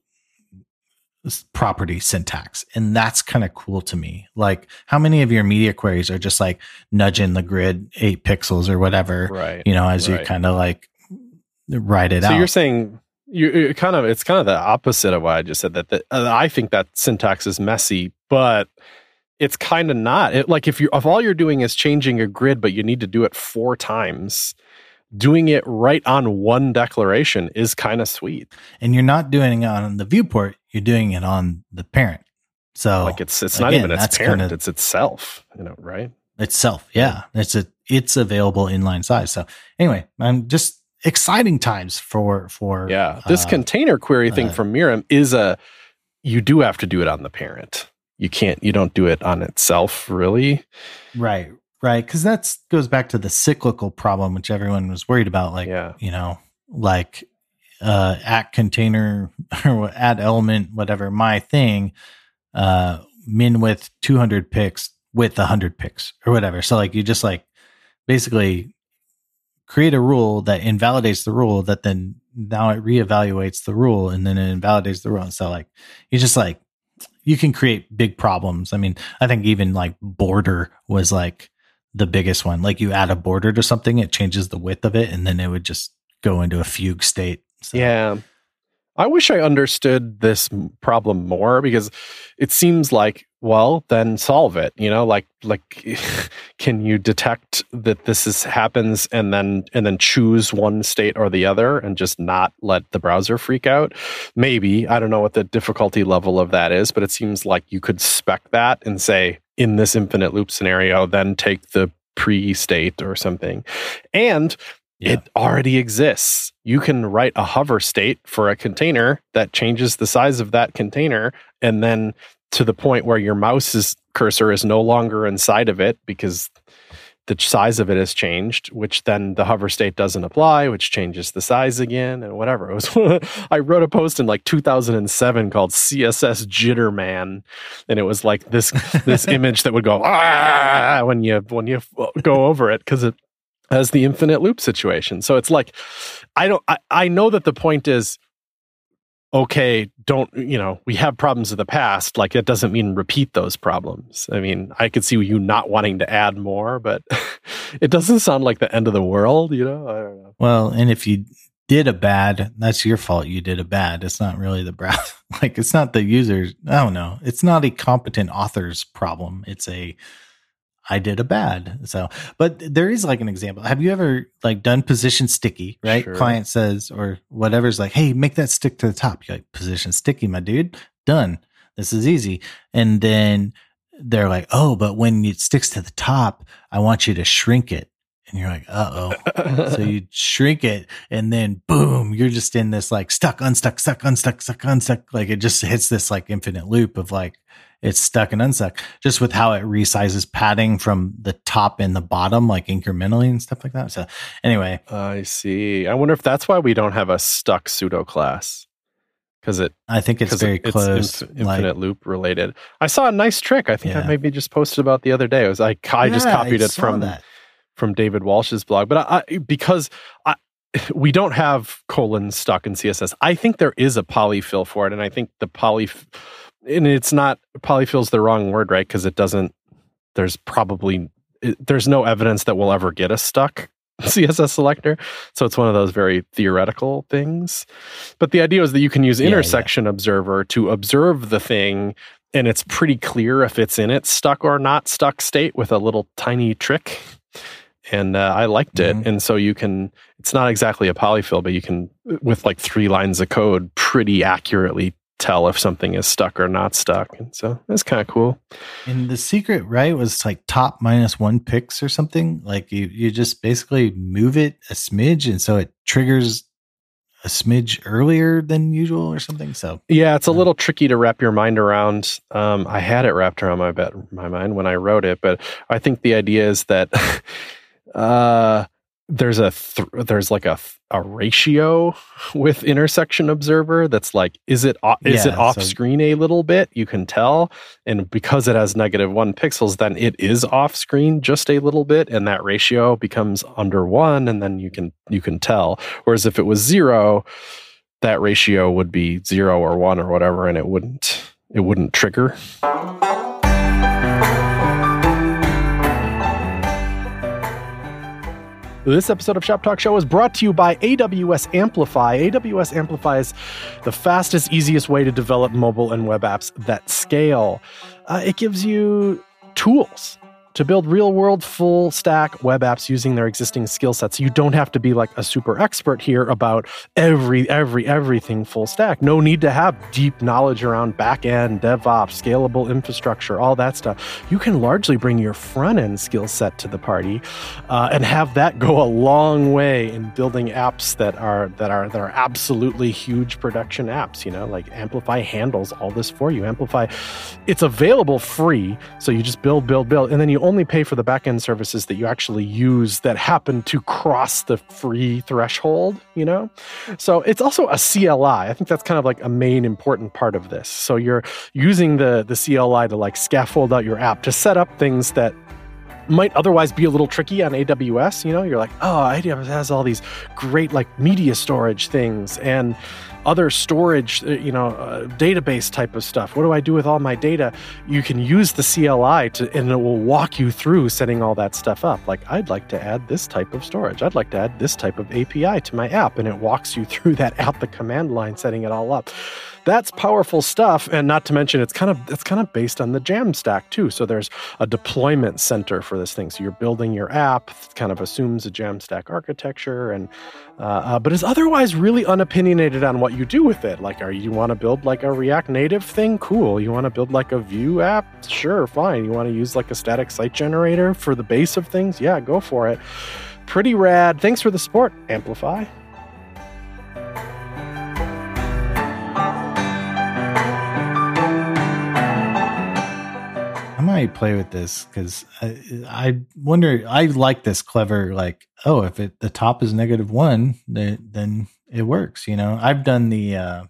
property syntax, and that's kind of cool to me. Like, how many of your media queries are just like nudging the grid eight pixels or whatever, right? You know, as right. you kind of like write it so out. So you're saying you kind of it's kind of the opposite of what I just said. That the, uh, I think that syntax is messy, but it's kind of not. It, like if you if all you're doing is changing a grid, but you need to do it four times, doing it right on one declaration is kind of sweet. And you're not doing it on the viewport; you're doing it on the parent. So, like it's it's again, not even its parent; kinda, it's itself. You know, right? Itself, yeah. It's a it's available inline size. So anyway, I'm just exciting times for for yeah. This uh, container query thing uh, from Miriam is a you do have to do it on the parent. You can't, you don't do it on itself, really. Right, right. Because that goes back to the cyclical problem, which everyone was worried about. Like, yeah. you know, like uh, at container or at element, whatever, my thing uh, min with two hundred picks with one hundred picks or whatever. So like you just like basically create a rule that invalidates the rule that then now it reevaluates the rule and then it invalidates the rule. And so like you just like you can create big problems. I mean, I think even like border was like the biggest one. Like you add a border to something, it changes the width of it, and then it would just go into a fugue state. So. Yeah. I wish I understood this problem more, because it seems like, well, then solve it. You know, like like can you detect that this is happens and then and then choose one state or the other and just not let the browser freak out? Maybe. I don't know what the difficulty level of that is, but it seems like you could spec that and say, in this infinite loop scenario, then take the pre-state or something. And yeah. It already exists. You can write a hover state for a container that changes the size of that container, and then to the point where your mouse's cursor is no longer inside of it because the size of it has changed, which then the hover state doesn't apply, which changes the size again and whatever. It was I wrote a post in like two thousand seven called C S S Jitter Man, and it was like this this image that would go ah when you when you go over it, because it as the infinite loop situation. So it's like, I don't, I, I know that the point is, okay, don't, you know, we have problems of the past. Like, it doesn't mean repeat those problems. I mean, I could see you not wanting to add more, but it doesn't sound like the end of the world, you know? I don't know. Well, and if you did a bad, that's your fault. You did a bad. It's not really the browser. Like, it's not the user's, I don't know. It's not a competent author's problem. It's a, I did a bad. So, but there is like an example. Have you ever like done position sticky, right? Sure. Client says, or whatever's like, hey, make that stick to the top. You're like, position sticky, my dude. Done. This is easy. And then they're like, oh, but when it sticks to the top, I want you to shrink it. And you're like, uh oh. So you shrink it, and then boom, you're just in this like stuck, unstuck, stuck, unstuck, stuck, unstuck. Like it just hits this like infinite loop of like, it's stuck and unstuck, just with how it resizes padding from the top and the bottom, like incrementally and stuff like that. So anyway. I see. I wonder if that's why we don't have a stuck pseudo class. Because it, I think it's very it's close, inf- infinite like, loop related. I saw a nice trick. I think yeah. I maybe just posted about the other day. It was like I yeah, just copied I it from that. from David Walsh's blog, but I, I because I, we don't have colon stuck in C S S. I think there is a polyfill for it, and I think the poly, and it's not polyfill's the wrong word, right? Because it doesn't. There's probably it, there's no evidence that we'll ever get a stuck C S S selector. So it's one of those very theoretical things. But the idea is that you can use intersection yeah, yeah. observer to observe the thing, and it's pretty clear if it's in its stuck or not stuck state with a little tiny trick. And uh, I liked it. Mm-hmm. And so you can, it's not exactly a polyfill, but you can, with like three lines of code, pretty accurately tell if something is stuck or not stuck. And so that's kind of cool. And the secret, right, was like top minus one picks or something. Like you, you just basically move it a smidge, and so it triggers a smidge earlier than usual or something. So yeah, it's a little tricky to wrap your mind around. Um, I had it wrapped around my, bet, my mind when I wrote it, but I think the idea is that uh, there's a th- there's like a a ratio with intersection observer that's like, is it o- is yeah, it off so, screen a little bit? You can tell, and because it has negative one pixels, then it is off screen just a little bit, and that ratio becomes under one, and then you can you can tell. Whereas if it was zero, that ratio would be zero or one or whatever, and it wouldn't it wouldn't trigger. This episode of Shop Talk Show is brought to you by A W S Amplify. A W S Amplify is the fastest, easiest way to develop mobile and web apps that scale. Uh, it gives you tools to build real-world full-stack web apps using their existing skill sets. You don't have to be like a super expert here about every, every, everything full-stack. No need to have deep knowledge around back-end, DevOps, scalable infrastructure, all that stuff. You can largely bring your front-end skill set to the party uh, and have that go a long way in building apps that are that are that are absolutely huge production apps. You know, like Amplify handles all this for you. Amplify, it's available free, so you just build, build, build, and then you only pay for the backend services that you actually use that happen to cross the free threshold, you know? So it's also a C L I. I think that's kind of like a main important part of this. So you're using the, the C L I to like scaffold out your app to set up things that might otherwise be a little tricky on A W S. You know, you're like, oh, A W S has all these great like media storage things and other storage, you know, uh, database type of stuff. What do I do with all my data? You can use the C L I to, and it will walk you through setting all that stuff up. Like, I'd like to add this type of storage. I'd like to add this type of A P I to my app. And it walks you through that at the command line, setting it all up. That's powerful stuff, and not to mention it's kind of it's kind of based on the Jamstack too. So there's a deployment center for this thing. So you're building your app, it kind of assumes a Jamstack architecture, and uh, uh, but is otherwise really unopinionated on what you do with it. Like, are you want to build like a React Native thing? Cool. You want to build like a Vue app? Sure, fine. You want to use like a static site generator for the base of things? Yeah, go for it. Pretty rad. Thanks for the support, Amplify. I might play with this because I, I wonder. I like this clever, like, oh, if it the top is negative one, then, then it works. You know, I've done the uh,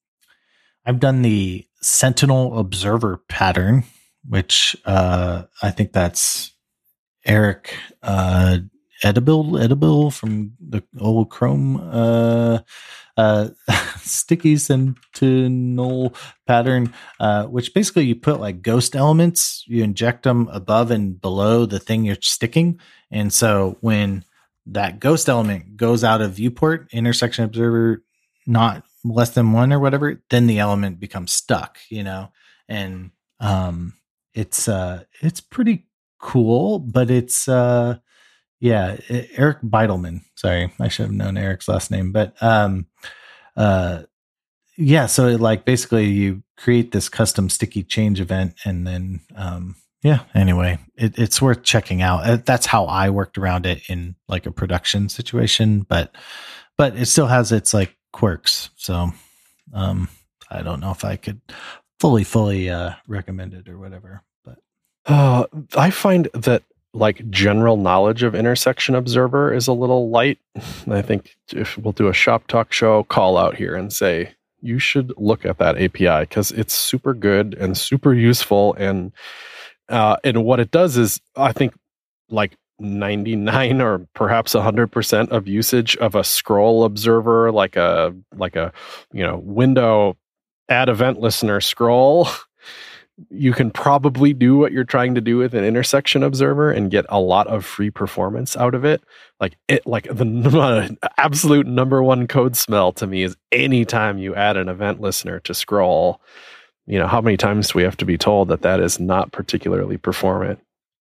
I've done the Sentinel Observer pattern, which uh, I think that's Eric uh, Edible Edible from the old Chrome uh, uh, sticky Sentinel pattern, uh, which basically you put like ghost elements, you inject them above and below the thing you're sticking. And so when that ghost element goes out of viewport, intersection observer, not less than one or whatever, then the element becomes stuck, you know? And, um, it's, uh, it's pretty cool, but it's, uh, yeah, Eric Beidelman. Sorry, I should have known Eric's last name, but, um, uh, yeah, so it, like basically you create this custom sticky change event, and then um, yeah. Anyway, it, it's worth checking out. That's how I worked around it in like a production situation, but but it still has its like quirks. So um, I don't know if I could fully fully uh, recommend it or whatever. But uh, I find that like general knowledge of Intersection Observer is a little light. I think if we'll do a Shop Talk Show call out here and say, you should look at that A P I because it's super good and super useful. And, uh, and what it does is, I think like ninety-nine or perhaps one hundred percent of usage of a scroll observer, like a, like a, you know, window add event listener scroll, you can probably do what you're trying to do with an intersection observer and get a lot of free performance out of it. Like it, like the absolute number one code smell to me is anytime you add an event listener to scroll. You know, how many times do we have to be told that that is not particularly performant?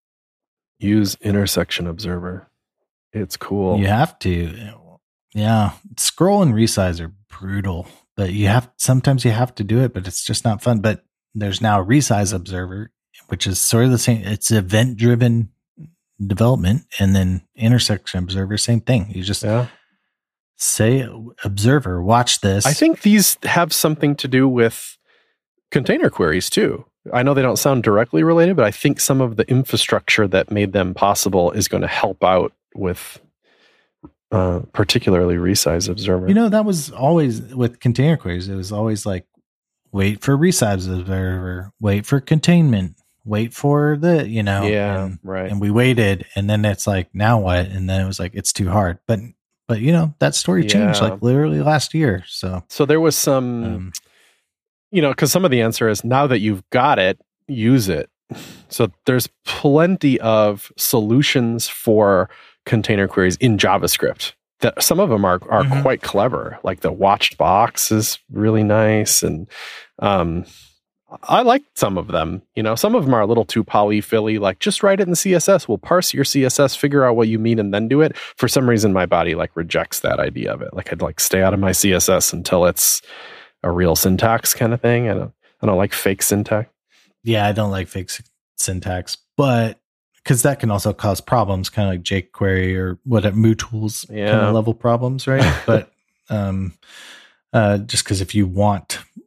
Use intersection observer. It's cool. You have to. Yeah. Scroll and resize are brutal, but you have, sometimes you have to do it, but it's just not fun. But there's now Resize Observer, which is sort of the same. It's event-driven development, and then Intersection Observer, same thing. You just yeah. say, observer, watch this. I think these have something to do with container queries too. I know they don't sound directly related, but I think some of the infrastructure that made them possible is going to help out with uh, particularly Resize Observer. You know, that was always with container queries. It was always like, wait for Resize Observer, wait for containment, wait for the, you know, yeah, and, right. And we waited, and then it's like, now what? And then it was like, it's too hard. But, but you know, that story yeah. changed like literally last year. So, so there was some, um, you know, because some of the answer is now that you've got it, use it. So there's plenty of solutions for container queries in JavaScript. That some of them are are mm-hmm. quite clever. Like the watched box is really nice, and um, I like some of them. You know, some of them are a little too polyfilly. Like, just write it in C S S. We'll parse your C S S, figure out what you mean, and then do it. For some reason, my body like rejects that idea of it. Like, I'd like stay out of my C S S until it's a real syntax kind of thing. I don't, I don't like fake syntax. Yeah, I don't like fake syntax, but because that can also cause problems, kind of like jQuery or what MooTools yeah. kind of level problems, right? But um, uh, just because if you want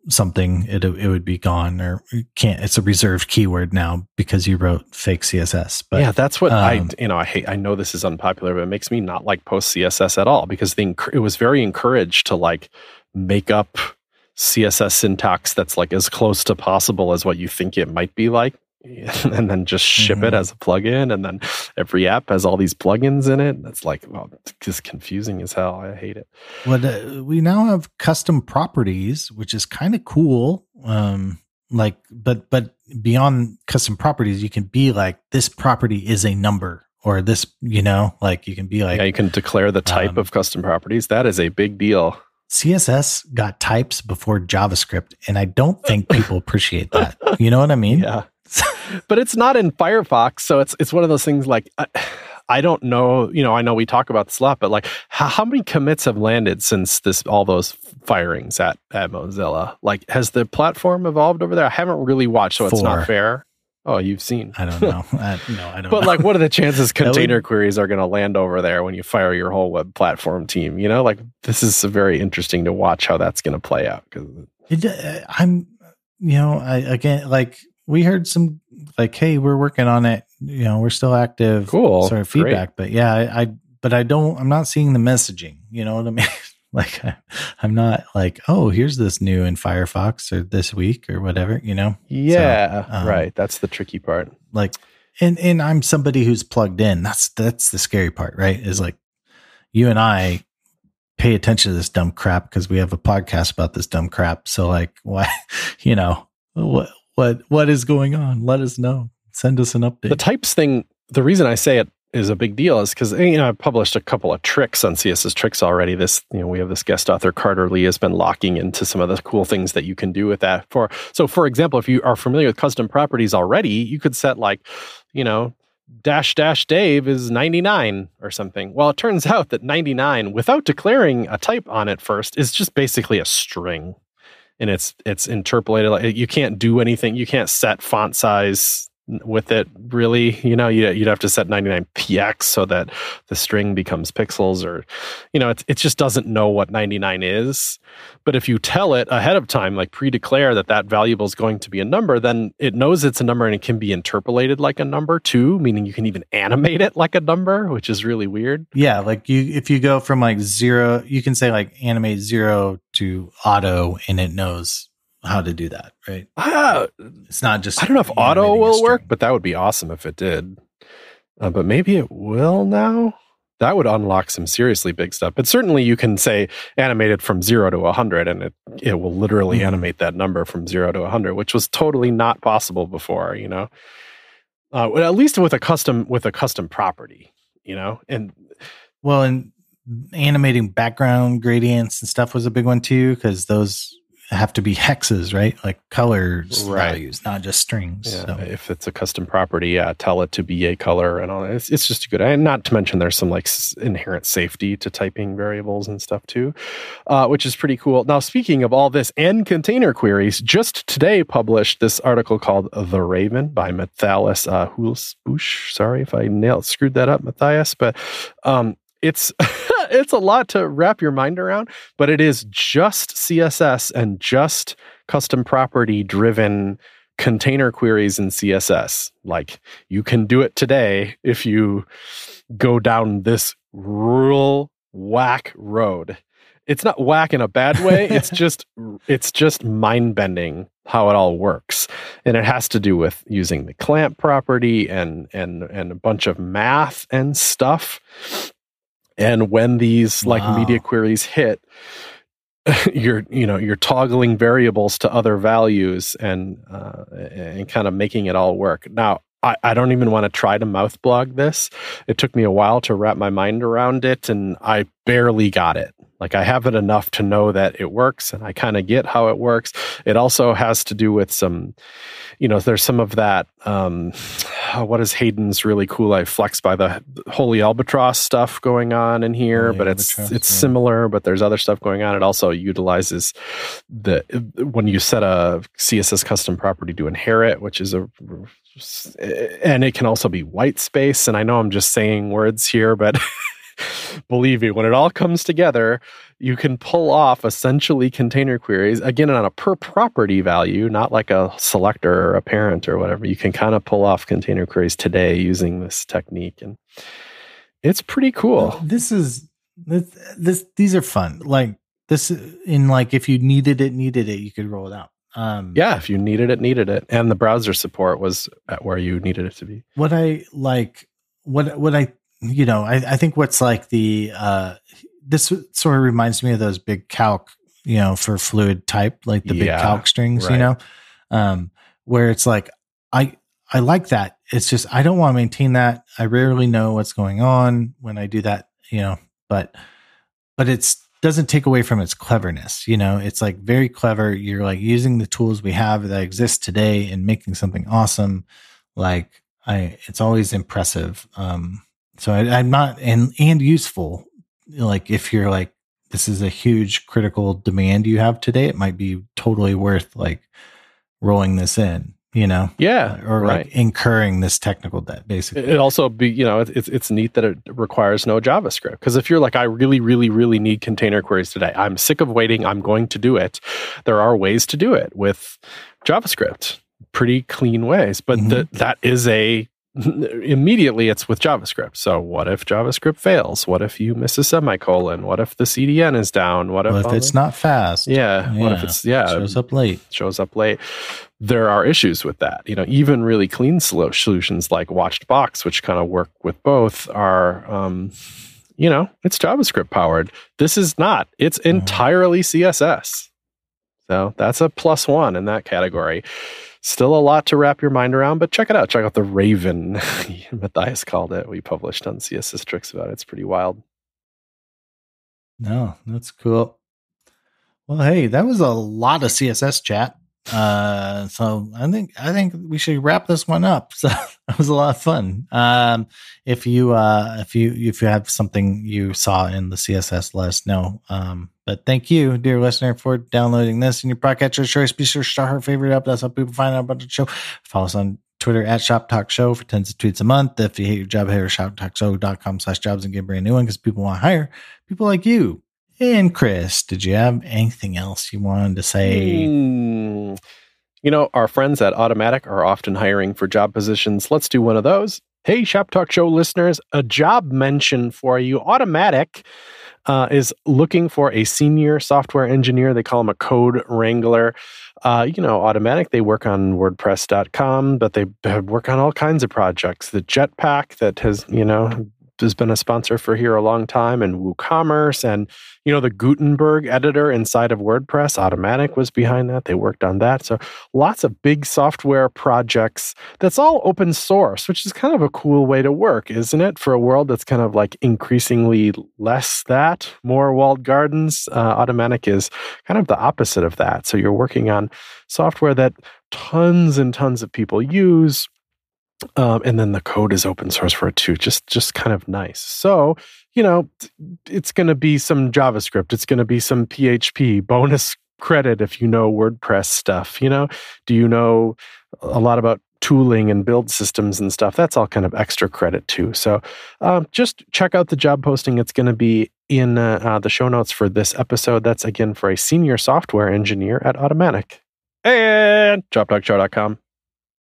something, it it would be gone, or you can't. It's a reserved keyword now because you wrote fake C S S. But yeah, that's what um, I you know I hate. I know this is unpopular, but it makes me not like post C S S at all because the it was very encouraged to like make up C S S syntax that's like as close to possible as what you think it might be like. And then just ship mm-hmm. it as a plugin, and then every app has all these plugins in it. That's like, well, it's just confusing as hell. I hate it. Well, uh, we now have custom properties, which is kind of cool. Um, like, but but beyond custom properties, you can be like, this property is a number, or this, you know, like you can be like, yeah, you can declare the type um, of custom properties. That is a big deal. C S S got types before JavaScript, and I don't think people appreciate that. You know what I mean? Yeah. But it's not in Firefox, so it's it's one of those things like I, I don't know. You know, I know we talk about this a lot, but like, how, how many commits have landed since this all those firings at at Mozilla? Like, has the platform evolved over there? I haven't really watched, so Four. It's not fair. Oh, you've seen? I don't know. I, no, I don't. But know. like, what are the chances container would... queries are going to land over there when you fire your whole web platform team? You know, like this is very interesting to watch how that's going to play out. Because uh, I'm, you know, I again like. We heard some like, hey, we're working on it. You know, we're still active. Cool. Sort of feedback. Great. But yeah, I, I, but I don't, I'm not seeing the messaging. You know what I mean? Like, I, I'm not like, oh, here's this new in Firefox or this week or whatever, you know? Yeah. So, um, right. That's the tricky part. Like, and, and I'm somebody who's plugged in. That's, that's the scary part, right? Is like you and I pay attention to this dumb crap because we have a podcast about this dumb crap. So like, why, you know, what, What what is going on? Let us know. Send us an update. The types thing, the reason I say it is a big deal is because, you know, I've published a couple of tricks on C S S Tricks already. This, you know, we have this guest author, Carter Lee, has been locking into some of the cool things that you can do with that. For So, for example, if you are familiar with custom properties already, you could set like, you know, dash dash Dave is ninety-nine or something. Well, it turns out that ninety-nine, without declaring a type on it first, is just basically a string. And it's it's interpolated. You can't do anything. You can't set font size with it, really. You know, you'd have to set ninety-nine P X so that the string becomes pixels, or, you know, it, it just doesn't know what ninety-nine is. But if you tell it ahead of time, like pre-declare that that variable is going to be a number, then it knows it's a number and it can be interpolated like a number too, meaning you can even animate it like a number, which is really weird. Yeah, like you, if you go from like zero, you can say like animate zero to auto, and it knows how to do that, right? Uh, it's not just. I don't know if auto will work, but that would be awesome if it did. Uh, but maybe it will now. That would unlock some seriously big stuff. But certainly you can say animate it from zero to one hundred, and it, it will literally mm-hmm. animate that number from zero to one hundred, which was totally not possible before, you know? Uh, at least with a custom with a custom property, you know? And well, and animating background gradients and stuff was a big one too, because those have to be hexes, right? Like colors, right. values, not just strings. Yeah, so. If it's a custom property, yeah, tell it to be a color and all that. It's, it's just good. And not to mention there's some like inherent safety to typing variables and stuff too, uh, which is pretty cool. Now, speaking of all this and container queries, just today published this article called The Raven by Matthias uh, Hulsbusch. Sorry if I nailed, screwed that up, Matthias, but um, it's it's a lot to wrap your mind around, but it is just C S S and just custom property driven container queries in C S S. Like, you can do it today if you go down this real whack road. It's not whack in a bad way. It's just it's just mind bending how it all works, and it has to do with using the clamp property and and and a bunch of math and stuff. And when these like wow. media queries hit, you're you know you're toggling variables to other values and uh, and kind of making it all work. Now, I, I don't even want to try to mouth blog this. It took me a while to wrap my mind around it, and I barely got it. Like, I have it enough to know that it works, and I kind of get how it works. It also has to do with some, you know, there's some of that, um, what is Hayden's really cool, I flex by the Holy Albatross stuff going on in here, Holy but it's it's yeah. similar, but there's other stuff going on. It also utilizes the, when you set a C S S custom property to inherit, which is a, and it can also be white space. And I know I'm just saying words here, but believe me, when it all comes together, you can pull off essentially container queries, again, on a per property value, not like a selector or a parent or whatever. You can kind of pull off container queries today using this technique. And it's pretty cool. Well, this is, this, this, these are fun. Like this in like, if you needed it, needed it, you could roll it out. Um, yeah, if you needed it, needed it. And the browser support was at where you needed it to be. What I like, what, what I, you know, I, I think what's like the, uh, this sort of reminds me of those big calc, you know, for fluid type, like the big Yeah, calc strings, right. you know, um, where it's like, I, I like that. It's just, I don't want to maintain that. I rarely know what's going on when I do that, you know, but, but it's, doesn't take away from its cleverness. You know, it's like very clever. You're like using the tools we have that exist today and making something awesome. Like I, it's always impressive. Um, so I, I'm not, and, and useful. Like if you're like, this is a huge critical demand you have today, it might be totally worth like rolling this in, you know? Yeah. Or right. like incurring this technical debt, basically. It also be, you know, it's it's neat that it requires no JavaScript. Because if you're like, I really, really, really need container queries today, I'm sick of waiting, I'm going to do it. There are ways to do it with JavaScript, pretty clean ways. But mm-hmm. the, that is a, immediately it's with JavaScript. So what if JavaScript fails? What if you miss a semicolon? What if the C D N is down? What if, well, if it's the, not fast? Yeah, yeah. What if it's, yeah. Shows up late. Shows up late. There are issues with that. You know, even really clean solutions like Watched Box, which kind of work with both, are, um, you know, it's JavaScript powered. This is not. It's entirely C S S. So that's a plus one in that category. Still a lot to wrap your mind around, but check it out. Check out the Raven, Matthias called it. We published on C S S Tricks about it. It's pretty wild. No, that's cool. Well, hey, that was a lot of C S S chat. Uh, so I think I think we should wrap this one up. So that was a lot of fun. Um, if you uh, if you if you have something you saw in the C S S, let us know. Um, but thank you, dear listener, for downloading this in your podcatcher of choice. Be sure to star her favorite up. That's how people find out about the show. Follow us on Twitter at Shop Talk Show for tens of tweets a month. If you hate your job, head to shop talk show dot com slash jobs and get a brand new one because people want to hire people like you. And Chris, did you have anything else you wanted to say? Mm, you know, our friends at Automattic are often hiring for job positions. Let's do one of those. Hey, Shop Talk Show listeners, a job mention for you. Automattic uh, is looking for a senior software engineer. They call them a code wrangler. Uh, you know, Automattic, they work on WordPress dot com, but they work on all kinds of projects. The Jetpack that has, you know, has been a sponsor for here a long time, and WooCommerce, and you know the Gutenberg editor inside of WordPress. Automattic was behind that. They worked on that. So lots of big software projects. That's all open source, which is kind of a cool way to work, isn't it? For a world that's kind of like increasingly less that, more walled gardens. Uh, Automattic is kind of the opposite of that. So you're working on software that tons and tons of people use. Um, and then the code is open source for it too. Just, just kind of nice. So, you know, it's going to be some JavaScript. It's going to be some P H P. Bonus credit if you know WordPress stuff. You know, do you know a lot about tooling and build systems and stuff? That's all kind of extra credit too. So, um, just check out the job posting. It's going to be in uh, uh, the show notes for this episode. That's again for a senior software engineer at Automattic. And shop talk show dot com.